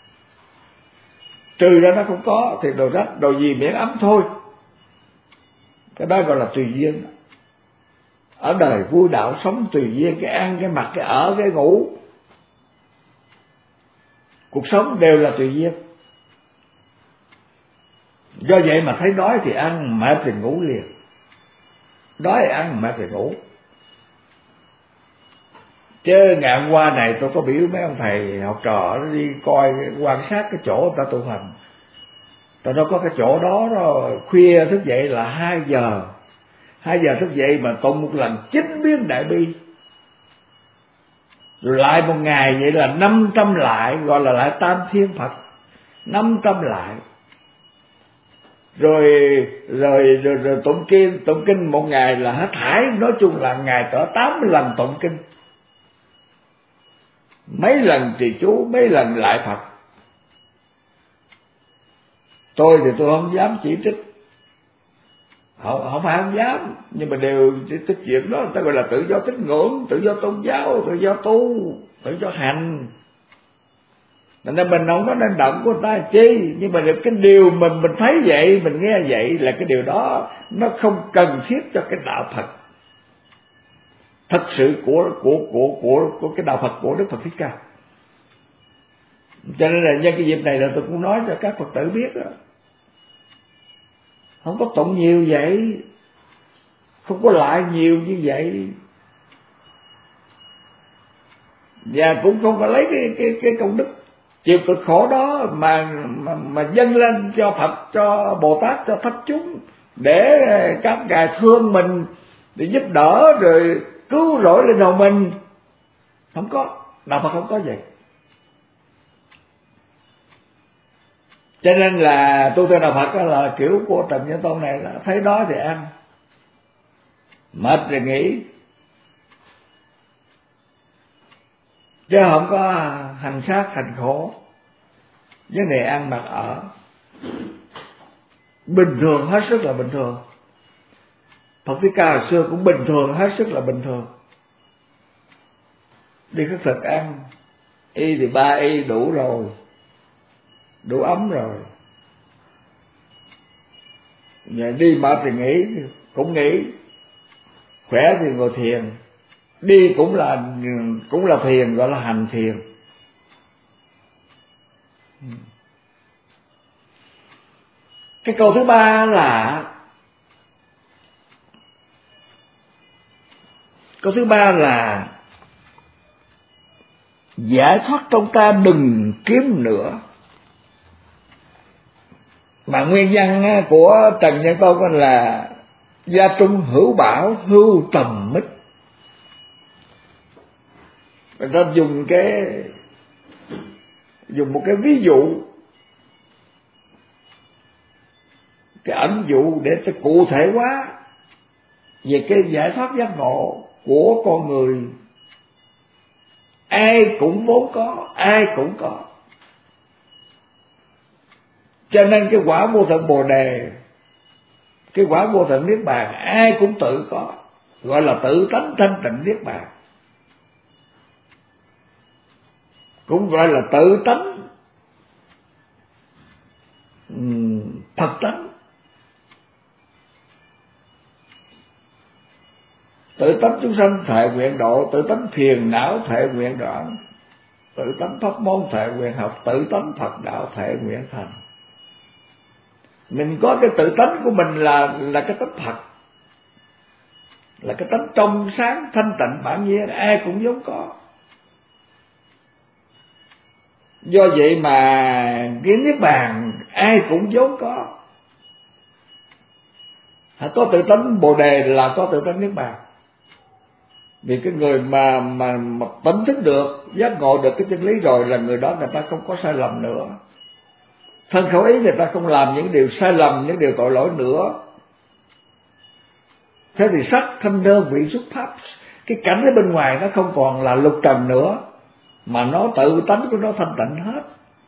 Trừ ra nó không có thì đồ rách, đồ gì miễn ấm thôi. Cái đó gọi là tùy duyên. Ở đời vui đạo sống tùy duyên, cái ăn, cái mặc, cái ở, cái ngủ, cuộc sống đều là tùy duyên. Do vậy mà thấy đói thì ăn, mệt thì ngủ liền. Đói thì ăn, mệt thì ngủ. Chứ ngày hôm qua này tôi có biểu mấy ông thầy học trò nó đi coi quan sát cái chỗ người ta tu hành. Tôi nói có cái chỗ đó, đó khuya thức dậy là hai giờ. Hai giờ thức dậy mà tụng một lần chín biến đại bi. Rồi lại một ngày vậy là năm trăm lại, gọi là lại tam thiên Phật. Năm trăm lại. Rồi rồi rồi, rồi tụng kinh, tụng kinh một ngày là hết thảy, nói chung là ngày cỡ tám mươi lần tụng kinh. Mấy lần trì chú, mấy lần lại Phật. Tôi thì tôi không dám chỉ trích, không, không phải không dám, nhưng mà đều cái chuyện đó người ta gọi là tự do tín ngưỡng, tự do tôn giáo, tự do tu, tự do hành. Nên mình không có nên động của người ta chi, nhưng mà cái điều mình mình thấy vậy, mình nghe vậy là cái điều đó nó không cần thiết cho cái đạo Phật thật sự của của của của của cái đạo Phật của Đức Phật Thích Ca. Cho nên là nhân cái dịp này là tôi cũng nói cho các Phật tử biết đó. Không có tụng nhiều vậy, không có lại nhiều như vậy, và cũng không có lấy cái cái cái công đức chịu cực khổ đó mà mà mà dâng lên cho Phật, cho Bồ Tát, cho thánh chúng để các ngài thương mình, để giúp đỡ rồi cứu rỗi lên đầu mình. Không có, đạo Phật không có vậy. Cho nên là tu theo đạo Phật là kiểu của Trần Nhân Tông này là thấy đó thì ăn, mệt thì nghỉ, chứ không có hành sát hành khổ, vấn đề ăn mặc ở bình thường, hết sức là bình thường. Phật Thích Ca hồi xưa cũng bình thường, hết sức là bình thường. Đi khất thực ăn y thì ba y đủ rồi, đủ ấm rồi. Nhà đi mệt thì nghỉ, cũng nghỉ. Khỏe thì ngồi thiền. Đi cũng là cũng là thiền, gọi là hành thiền. Cái câu thứ ba là câu thứ ba là giải thoát trong ta đừng kiếm nữa. Mà nguyên văn của Trần Nhân Tông là gia trung hữu bảo hưu tầm mít. Người ta dùng cái dùng một cái ví dụ, cái ẩn dụ để cho cụ thể hóa về cái giải thoát giác ngộ của con người. Ai cũng vốn có, ai cũng có. Cho nên cái quả vô tận Bồ Đề, cái quả vô tận Niết Bàn ai cũng tự có, gọi là tự tánh thanh tịnh Niết Bàn, cũng gọi là tự tánh Phật tánh. Tự tánh chúng sanh thệ nguyện độ, tự tánh phiền não thệ nguyện đoạn, tự tánh pháp môn thệ nguyện học, tự tánh Phật đạo thệ nguyện thành. Mình có cái tự tánh của mình là là cái tánh Phật, là cái tánh trong sáng thanh tịnh bản nhiên, ai cũng vốn có. Do vậy mà cái Niết Bàn ai cũng vốn có. Có tự tánh Bồ Đề là có tự tánh Niết Bàn. Vì cái người mà mà, mà tỉnh thức được, giác ngộ được cái chân lý rồi là người đó người ta không có sai lầm nữa. Thân khẩu ý người ta không làm những điều sai lầm, những điều tội lỗi nữa. Thế thì sắc thanh đơn vị xuất pháp, cái cảnh ở bên ngoài nó không còn là lục trần nữa, mà nó tự tánh của nó thanh tịnh hết.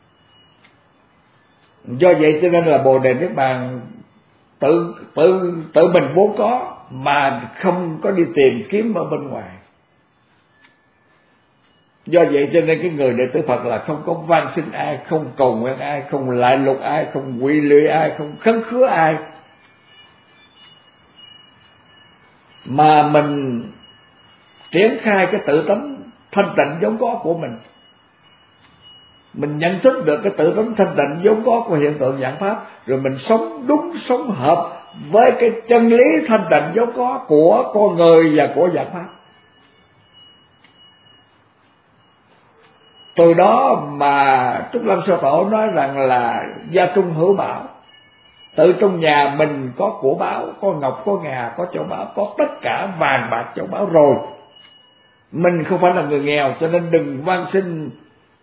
Do vậy cho nên là Bồ Đề Niết Bàn tự tự tự mình vốn có, mà không có đi tìm kiếm ở bên ngoài. Do vậy cho nên cái người đệ tử Phật là không có van xin ai, không cầu nguyện ai, không lại lục ai, không quỳ lụy ai, không khấn khứa ai, mà mình triển khai cái tự tánh thanh tịnh vốn có của mình. Mình nhận thức được cái tự tánh thanh tịnh vốn có của hiện tượng vạn pháp, rồi mình sống đúng, sống hợp với cái chân lý thanh tịnh vốn có của con người và của vạn pháp. Từ đó mà Trúc Lâm Sư Tổ nói rằng là gia trung hữu bảo. Tự trong nhà mình có của báo, có ngọc, có ngà, có châu báu, có tất cả vàng bạc châu báu rồi. Mình không phải là người nghèo, cho nên đừng van xin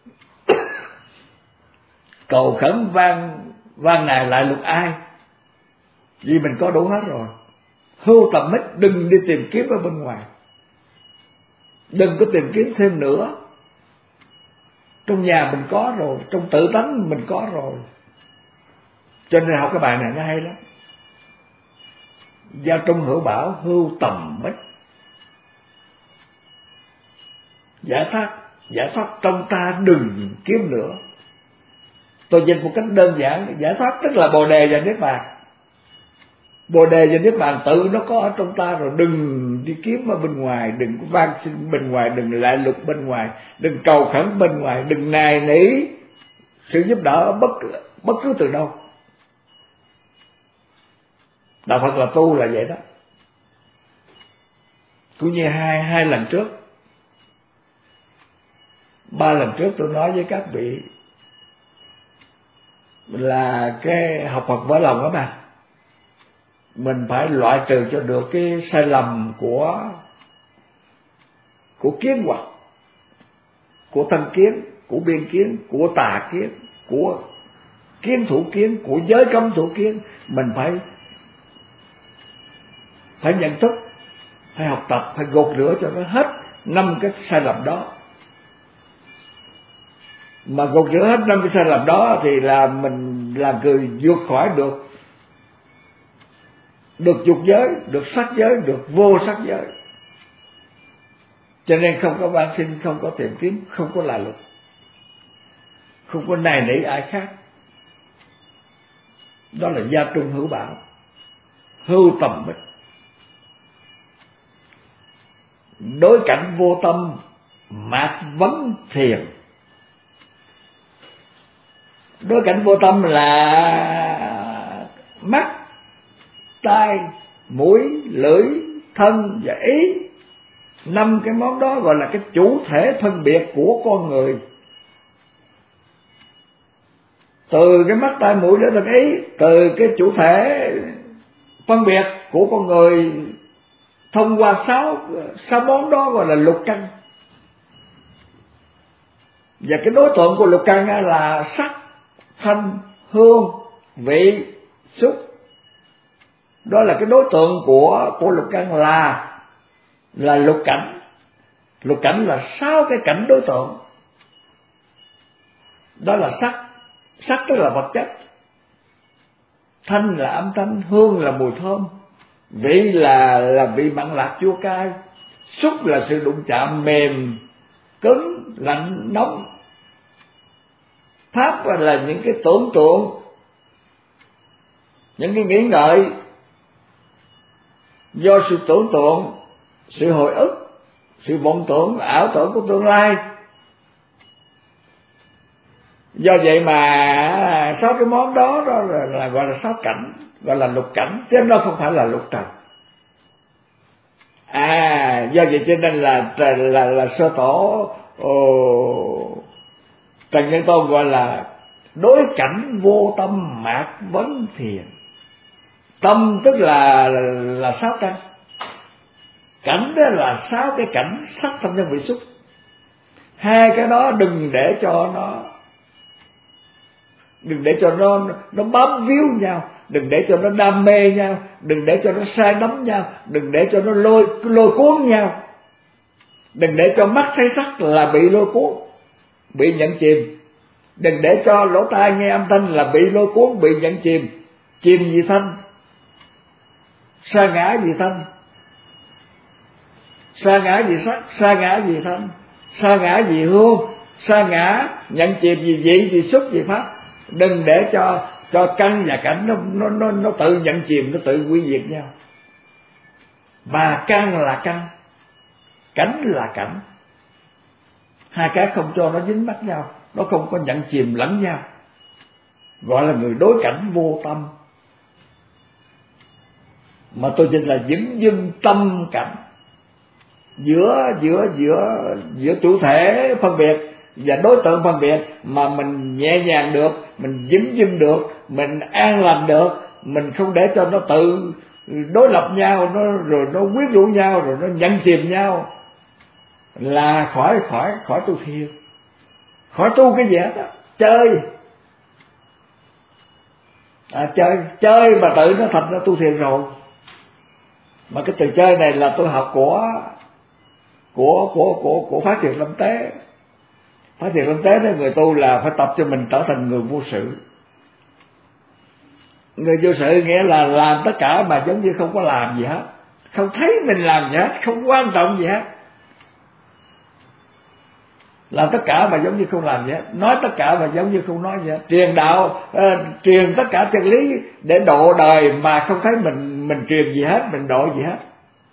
cầu khẩn van van nài lại lục ai, vì mình có đủ hết rồi. Hưu tầm mít, đừng đi tìm kiếm ở bên ngoài, đừng có tìm kiếm thêm nữa. Trong nhà mình có rồi, trong tự tánh mình có rồi. Cho nên học cái bài này nó hay lắm. Gia trung hữu bảo hưu tầm mít. Giải thoát, giải thoát trong ta đừng kiếm nữa. Tôi dịch một cách đơn giản, giải thoát tức là Bồ Đề và Niết Bàn. Bồ Đề và Niết Bàn tự nó có ở trong ta rồi, đừng đi kiếm ở bên ngoài, đừng có van xin bên ngoài, đừng lại lục bên ngoài, đừng cầu khẩn bên ngoài, đừng nài nỉ sự giúp đỡ bất bất cứ từ đâu. Đạo Phật là tu là vậy đó. Cũng như hai hai lần trước, ba lần trước tôi nói với các vị là cái học Phật vỡ lòng đó mà, mình phải loại trừ cho được cái sai lầm của của kiến hoặc, của thân kiến, của biên kiến, của tà kiến, của kiến thủ kiến, của giới cấm thủ kiến. Mình phải phải nhận thức, phải học tập, phải gột rửa cho nó hết năm cái sai lầm đó. mà gột rửa hết năm cái sai lầm đó thì là mình là người vượt khỏi được được dục giới, được sắc giới, được vô sắc giới. Cho nên không có van xin, không có tìm kiếm, không có là lực, không có nài nỉ ai khác. Đó là gia trung hữu bảo, hưu tầm bích. Đối cảnh vô tâm, mạt vấn thiền. Đối cảnh vô tâm là mắt, tai, mũi, lưỡi, thân và ý. Năm cái món đó gọi là cái chủ thể phân biệt của con người. Từ cái mắt, tai, mũi, lưỡi, thân, ý, từ cái chủ thể phân biệt của con người thông qua sáu sáu món đó gọi là lục căn. Và cái đối tượng của lục căn là sắc, thanh, hương, vị, xúc. Đó là cái đối tượng của của lục căn là là lục cảnh. Lục cảnh là sáu cái cảnh đối tượng. Đó là sắc, sắc tức là vật chất, thanh là âm thanh, hương là mùi thơm, vị là là vị mặn lạc chua cay, xúc là sự đụng chạm mềm cứng lạnh nóng, pháp là những cái tưởng tượng, những cái nghĩ ngợi do sự tưởng tượng, sự hồi ức, sự vọng tưởng, ảo tưởng của tương lai. Do vậy mà sáu cái món đó, đó là, là gọi là sáu cảnh, gọi là lục cảnh, chứ nó không phải là lục trần. À, do vậy cho nên là là là, là sơ tổ ồ, Trần Nhân Tôn gọi là đối cảnh vô tâm mạt vấn thiền. Tâm tức là là, là sáu căn, cảnh đó là sáu cái cảnh sắc thanh nhân vị xúc. Hai cái đó đừng để cho nó đừng để cho nó nó bám víu nhau, đừng để cho nó đam mê nhau, đừng để cho nó say đắm nhau, đừng để cho nó lôi lôi cuốn nhau, đừng để cho mắt thấy sắc là bị lôi cuốn, bị nhận chìm, đừng để cho lỗ tai nghe âm thanh là bị lôi cuốn, bị nhận chìm, chìm vì thanh, sa ngã vì thanh, sa ngã vì sắc, sa ngã vì thanh, sa ngã vì hương, sa ngã nhận chìm vì vị, vì xúc, vì pháp. Đừng để cho cho căn và cảnh nó nó nó nó tự nhận chìm, nó tự quy diệt nhau. Mà căn là căn, cảnh là cảnh, hai cái không cho nó dính mắc nhau, nó không có nhận chìm lẫn nhau, gọi là người đối cảnh vô tâm. Mà tôi tin là vững dưng tâm cảnh giữa giữa giữa giữa chủ thể phân biệt và đối tượng phân biệt mà mình nhẹ nhàng được, mình vững dưng được, mình an lành được, mình không để cho nó tự đối lập nhau, nó rồi nó quyến rũ nhau, rồi nó nhận chìm nhau, là khỏi khỏi khỏi tu thiền, khỏi tu cái gì hết á, chơi. À, chơi chơi mà tự nó thành ra tu thiền rồi. Mà cái từ chơi này là tôi học của của của của của Phát Thiền Lâm Tế. Phát Thiền Lâm Tế đó, người tu là phải tập cho mình trở thành người vô sự. Người vô sự nghĩa là làm tất cả mà giống như không có làm gì hết, không thấy mình làm gì hết, không quan trọng gì hết, làm tất cả mà giống như không làm gì hết, nói tất cả mà giống như không nói gì hết, truyền đạo uh, truyền tất cả chân lý để độ đời mà không thấy mình mình truyền gì hết, mình độ gì hết.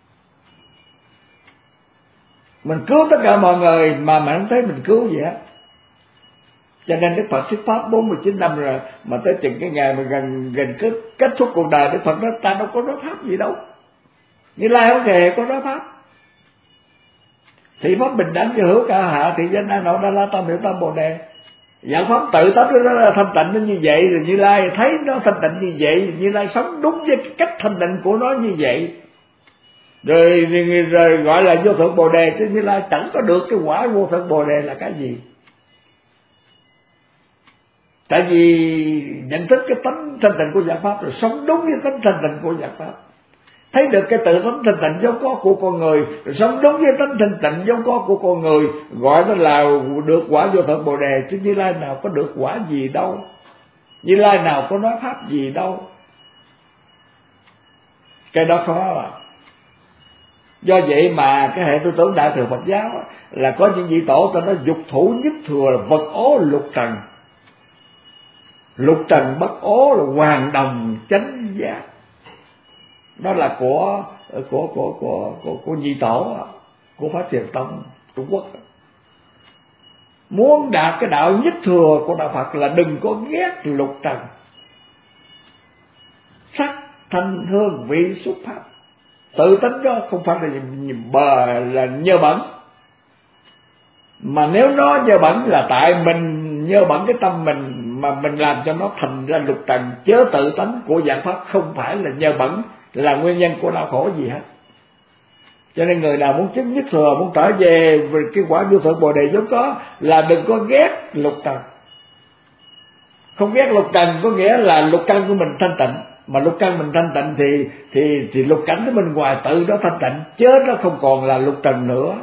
Mình cứu tất cả mọi người mà mà không thấy mình cứu gì hết. Cho nên Đức Phật thuyết pháp bốn mươi chín năm rồi, mà tới chừng cái ngày mà gần gần kết kết thúc cuộc đời, Đức Phật nói ta đâu có nói pháp gì đâu, Như Lai không hề có nói pháp. Thị pháp bình đẳng cho hữu ca hạ, thị danh an nội đa la tam hiệu tam bồ đề. Dạng pháp tự tánh nó là thanh tịnh nó như vậy, rồi Như Lai thấy nó thanh tịnh như vậy, rồi Như Lai sống đúng với cái cách thanh tịnh của nó như vậy. Rồi, rồi, rồi gọi là vô thượng bồ đề, chứ Như Lai chẳng có được cái quả vô thượng bồ đề là cái gì. Tại vì nhận thức cái tánh thanh tịnh của dạng pháp, rồi sống đúng với tánh thanh tịnh của dạng pháp, thấy được cái tự tánh thanh tịnh vốn có của con người, sống đúng với tánh thanh tịnh vốn có của con người, gọi nó là được quả vô thượng Bồ Đề. Chứ Như Lai nào có được quả gì đâu, Như Lai nào có nói pháp gì đâu, cái đó khó mà. Do vậy mà cái hệ tư tưởng Đại thừa Phật giáo là có những vị tổ ta nói dục thủ nhất thừa là vật ố lục trần, lục trần bất ố là hoàng đồng chánh giác. Đó là của của của của của, của nhị tổ của Pháp Thiền Tông Trung Quốc. Muốn đạt cái đạo nhất thừa của đạo Phật là đừng có ghét lục trần, sắc thanh hương vị xúc pháp. Tự tính đó không phải là bờ là nhơ bẩn, mà nếu nó nhơ bẩn là tại mình nhơ bẩn cái tâm mình mà mình làm cho nó thành ra lục trần, chớ tự tánh của dạng pháp không phải là nhơ bẩn là nguyên nhân của đau khổ gì hết. Cho nên người nào muốn chứng nhất thừa, muốn trở về về cái quả vô thượng Bồ Đề vốn có là đừng có ghét lục trần. Không ghét lục trần có nghĩa là lục căn của mình thanh tịnh, mà lục căn mình thanh tịnh thì thì thì lục cảnh của bên ngoài tự đó thanh tịnh, chứ nó không còn là lục trần nữa.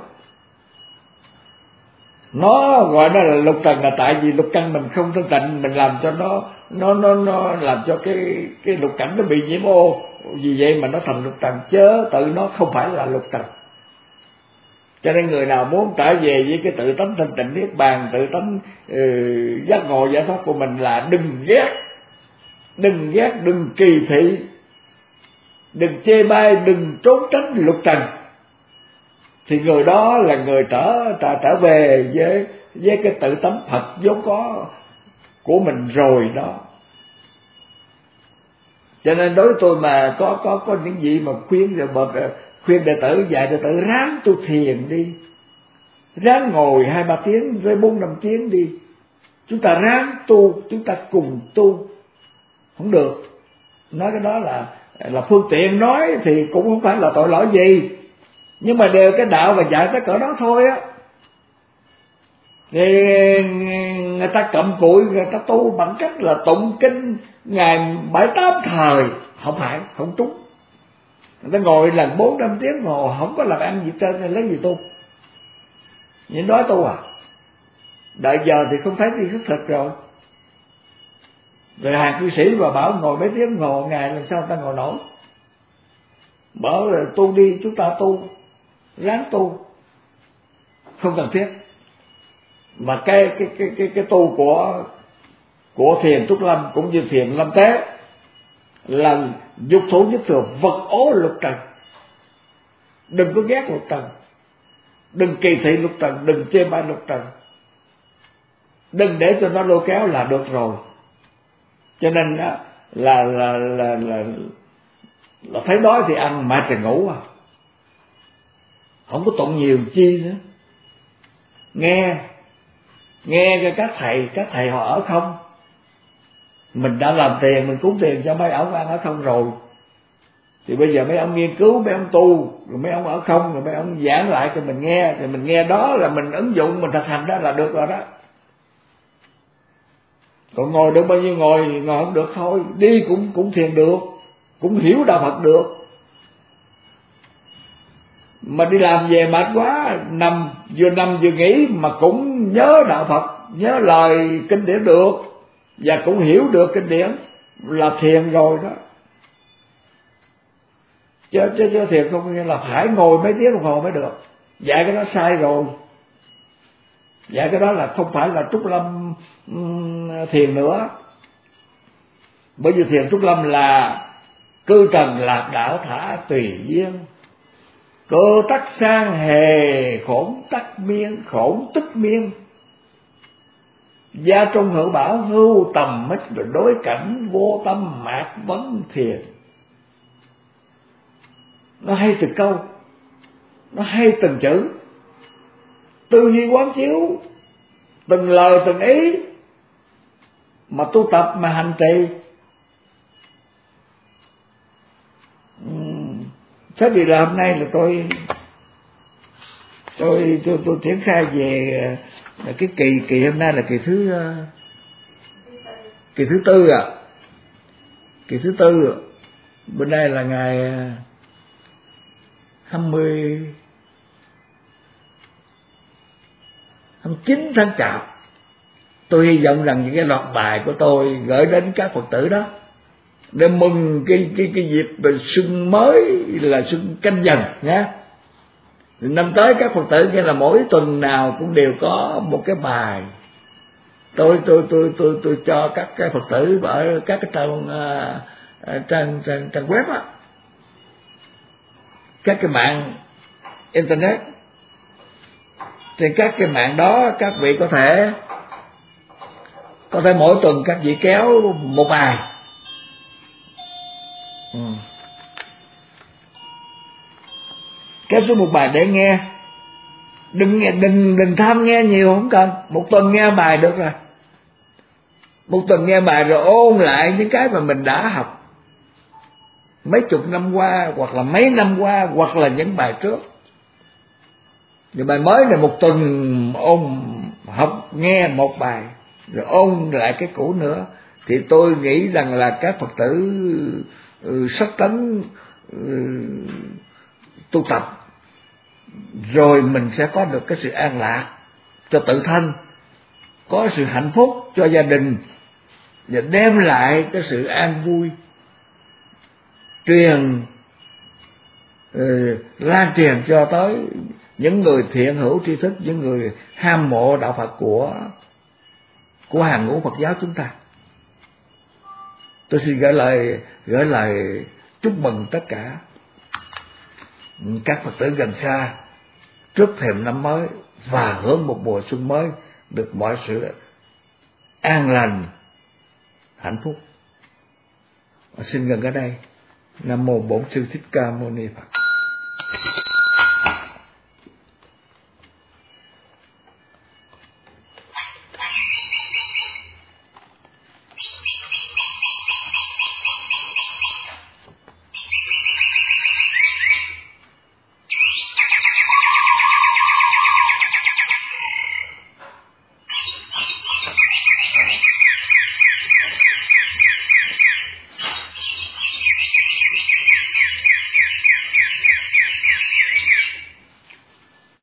Nó gọi nó là lục trần là tại vì lục căn mình không thanh tịnh, mình làm cho nó nó nó nó làm cho cái cái lục cảnh nó bị nhiễm ô, vì vậy mà nó thành lục trần, chứ tự nó không phải là lục trần. Cho nên người nào muốn trở về với cái tự tánh thanh tịnh niết bàn, tự tánh uh, giác ngộ giải thoát của mình là đừng ghét, đừng ghét, đừng kỳ thị, đừng chê bai, đừng trốn tránh lục trần, thì người đó là người trở trở trở về với với cái tự tánh Phật vốn có của mình rồi đó. Cho nên đối với tôi mà có có có những gì mà khuyên rồi bậc khuyên đệ tử, dạy đệ tử ráng tu thiền đi, ráng ngồi hai ba tiếng với bốn năm tiếng đi, chúng ta ráng tu, chúng ta cùng tu. Không được nói cái đó là là phương tiện nói thì cũng không phải là tội lỗi gì, nhưng mà đều cái đạo và dạy tới cỡ đó thôi á. Thì người ta cặm cụi, người ta tu bằng cách là tụng kinh ngày bảy tám thời, không phải, không trúng. Người ta ngồi lần bốn năm tiếng ngồi không có làm ăn gì trên, lấy gì tu? Những đó tu à? Đợi giờ thì không thấy gì thức thực rồi. Rồi hàng cư sĩ và bảo ngồi mấy tiếng ngồi ngày làm sao người ta ngồi nổi. Bảo là tu đi, chúng ta tu, ráng tu, không cần thiết. Mà cái cái cái cái cái tu của của thiền Trúc Lâm cũng như thiền Lâm Tế là dục thủ nhất thừa, vật ố lục trần. Đừng có ghét lục trần, đừng kỳ thị lục trần, đừng chê bai lục trần, đừng để cho nó lôi kéo là được rồi. Cho nên là là là là là, là thấy đói thì ăn, mà thì ngủ à, không có tụng nhiều chi nữa. Nghe nghe cho các thầy, các thầy họ ở không, mình đã làm tiền, mình cúng tiền cho mấy ông ăn ở không rồi, thì bây giờ mấy ông nghiên cứu, mấy ông tu, rồi mấy ông ở không, rồi mấy ông giảng lại cho mình nghe, thì mình nghe đó là mình ứng dụng, mình thực hành đó là được rồi đó. Còn ngồi được bao nhiêu ngồi, ngồi không được thôi, đi cũng cũng thiền được, cũng hiểu đạo Phật được. Mà đi làm về mệt quá, nằm vừa nằm vừa nghỉ mà cũng nhớ đạo Phật, nhớ lời kinh điển được, và cũng hiểu được kinh điển là thiền rồi đó. Chứ, chứ, chứ thiền không nghĩa là phải ngồi mấy tiếng đồng hồ mới được. Dạy cái đó sai rồi. Dạy cái đó là không phải là Trúc Lâm um, thiền nữa. Bởi vì thiền Trúc Lâm là cư trần lạc đạo thả tùy duyên, cơ tắc sang hề khổn tắc miên, khổn tức miên, gia trung hữu bảo hưu tầm mít, rồi đối cảnh vô tâm mạc vấn thiền. Nó hay từng câu, nó hay từng chữ, tư duy quán chiếu từng lời từng ý, mà tu tập mà hành trì. Thế thì là hôm nay là tôi tôi tôi, tôi triển khai về là cái kỳ kỳ hôm nay là kỳ thứ kỳ thứ tư à, kỳ thứ tư. Bên đây là ngày hai mươi hai mươi chín tháng Chạp. Tôi hy vọng rằng những cái loạt bài của tôi gửi đến các Phật tử đó để mừng cái cái cái dịp xuân mới là xuân Canh Dần nhé. Năm tới các Phật tử nghĩa là mỗi tuần nào cũng đều có một cái bài. Tôi tôi tôi tôi tôi cho các cái Phật tử ở các cái trang uh, trang trang trang web á, các cái mạng internet. Trên các cái mạng đó các vị có thể có thể mỗi tuần các vị kéo một bài. Ừ. Kéo xuống một bài để nghe. Đừng nghe đừng đừng tham nghe nhiều, không cần. Một tuần nghe bài được rồi. Một tuần nghe bài rồi ôn lại những cái mà mình đã học mấy chục năm qua, hoặc là mấy năm qua, hoặc là những bài trước. Rồi bài mới này một tuần ôn học nghe một bài rồi ôn lại cái cũ nữa, thì tôi nghĩ rằng là các Phật tử ừ, sắc tánh ừ, tu tập rồi mình sẽ có được cái sự an lạc cho tự thân, có sự hạnh phúc cho gia đình, và đem lại cái sự an vui truyền ừ, lan truyền cho tới những người thiện hữu tri thức, những người ham mộ đạo Phật của của hàng ngũ Phật giáo chúng ta. Tôi xin gửi lời gửi lời chúc mừng tất cả các Phật tử gần xa trước thềm năm mới và hướng một mùa xuân mới được mọi sự an lành, hạnh phúc. Xin ngừng ở đây. Nam mô Bổn Sư Thích Ca Mâu Ni Phật.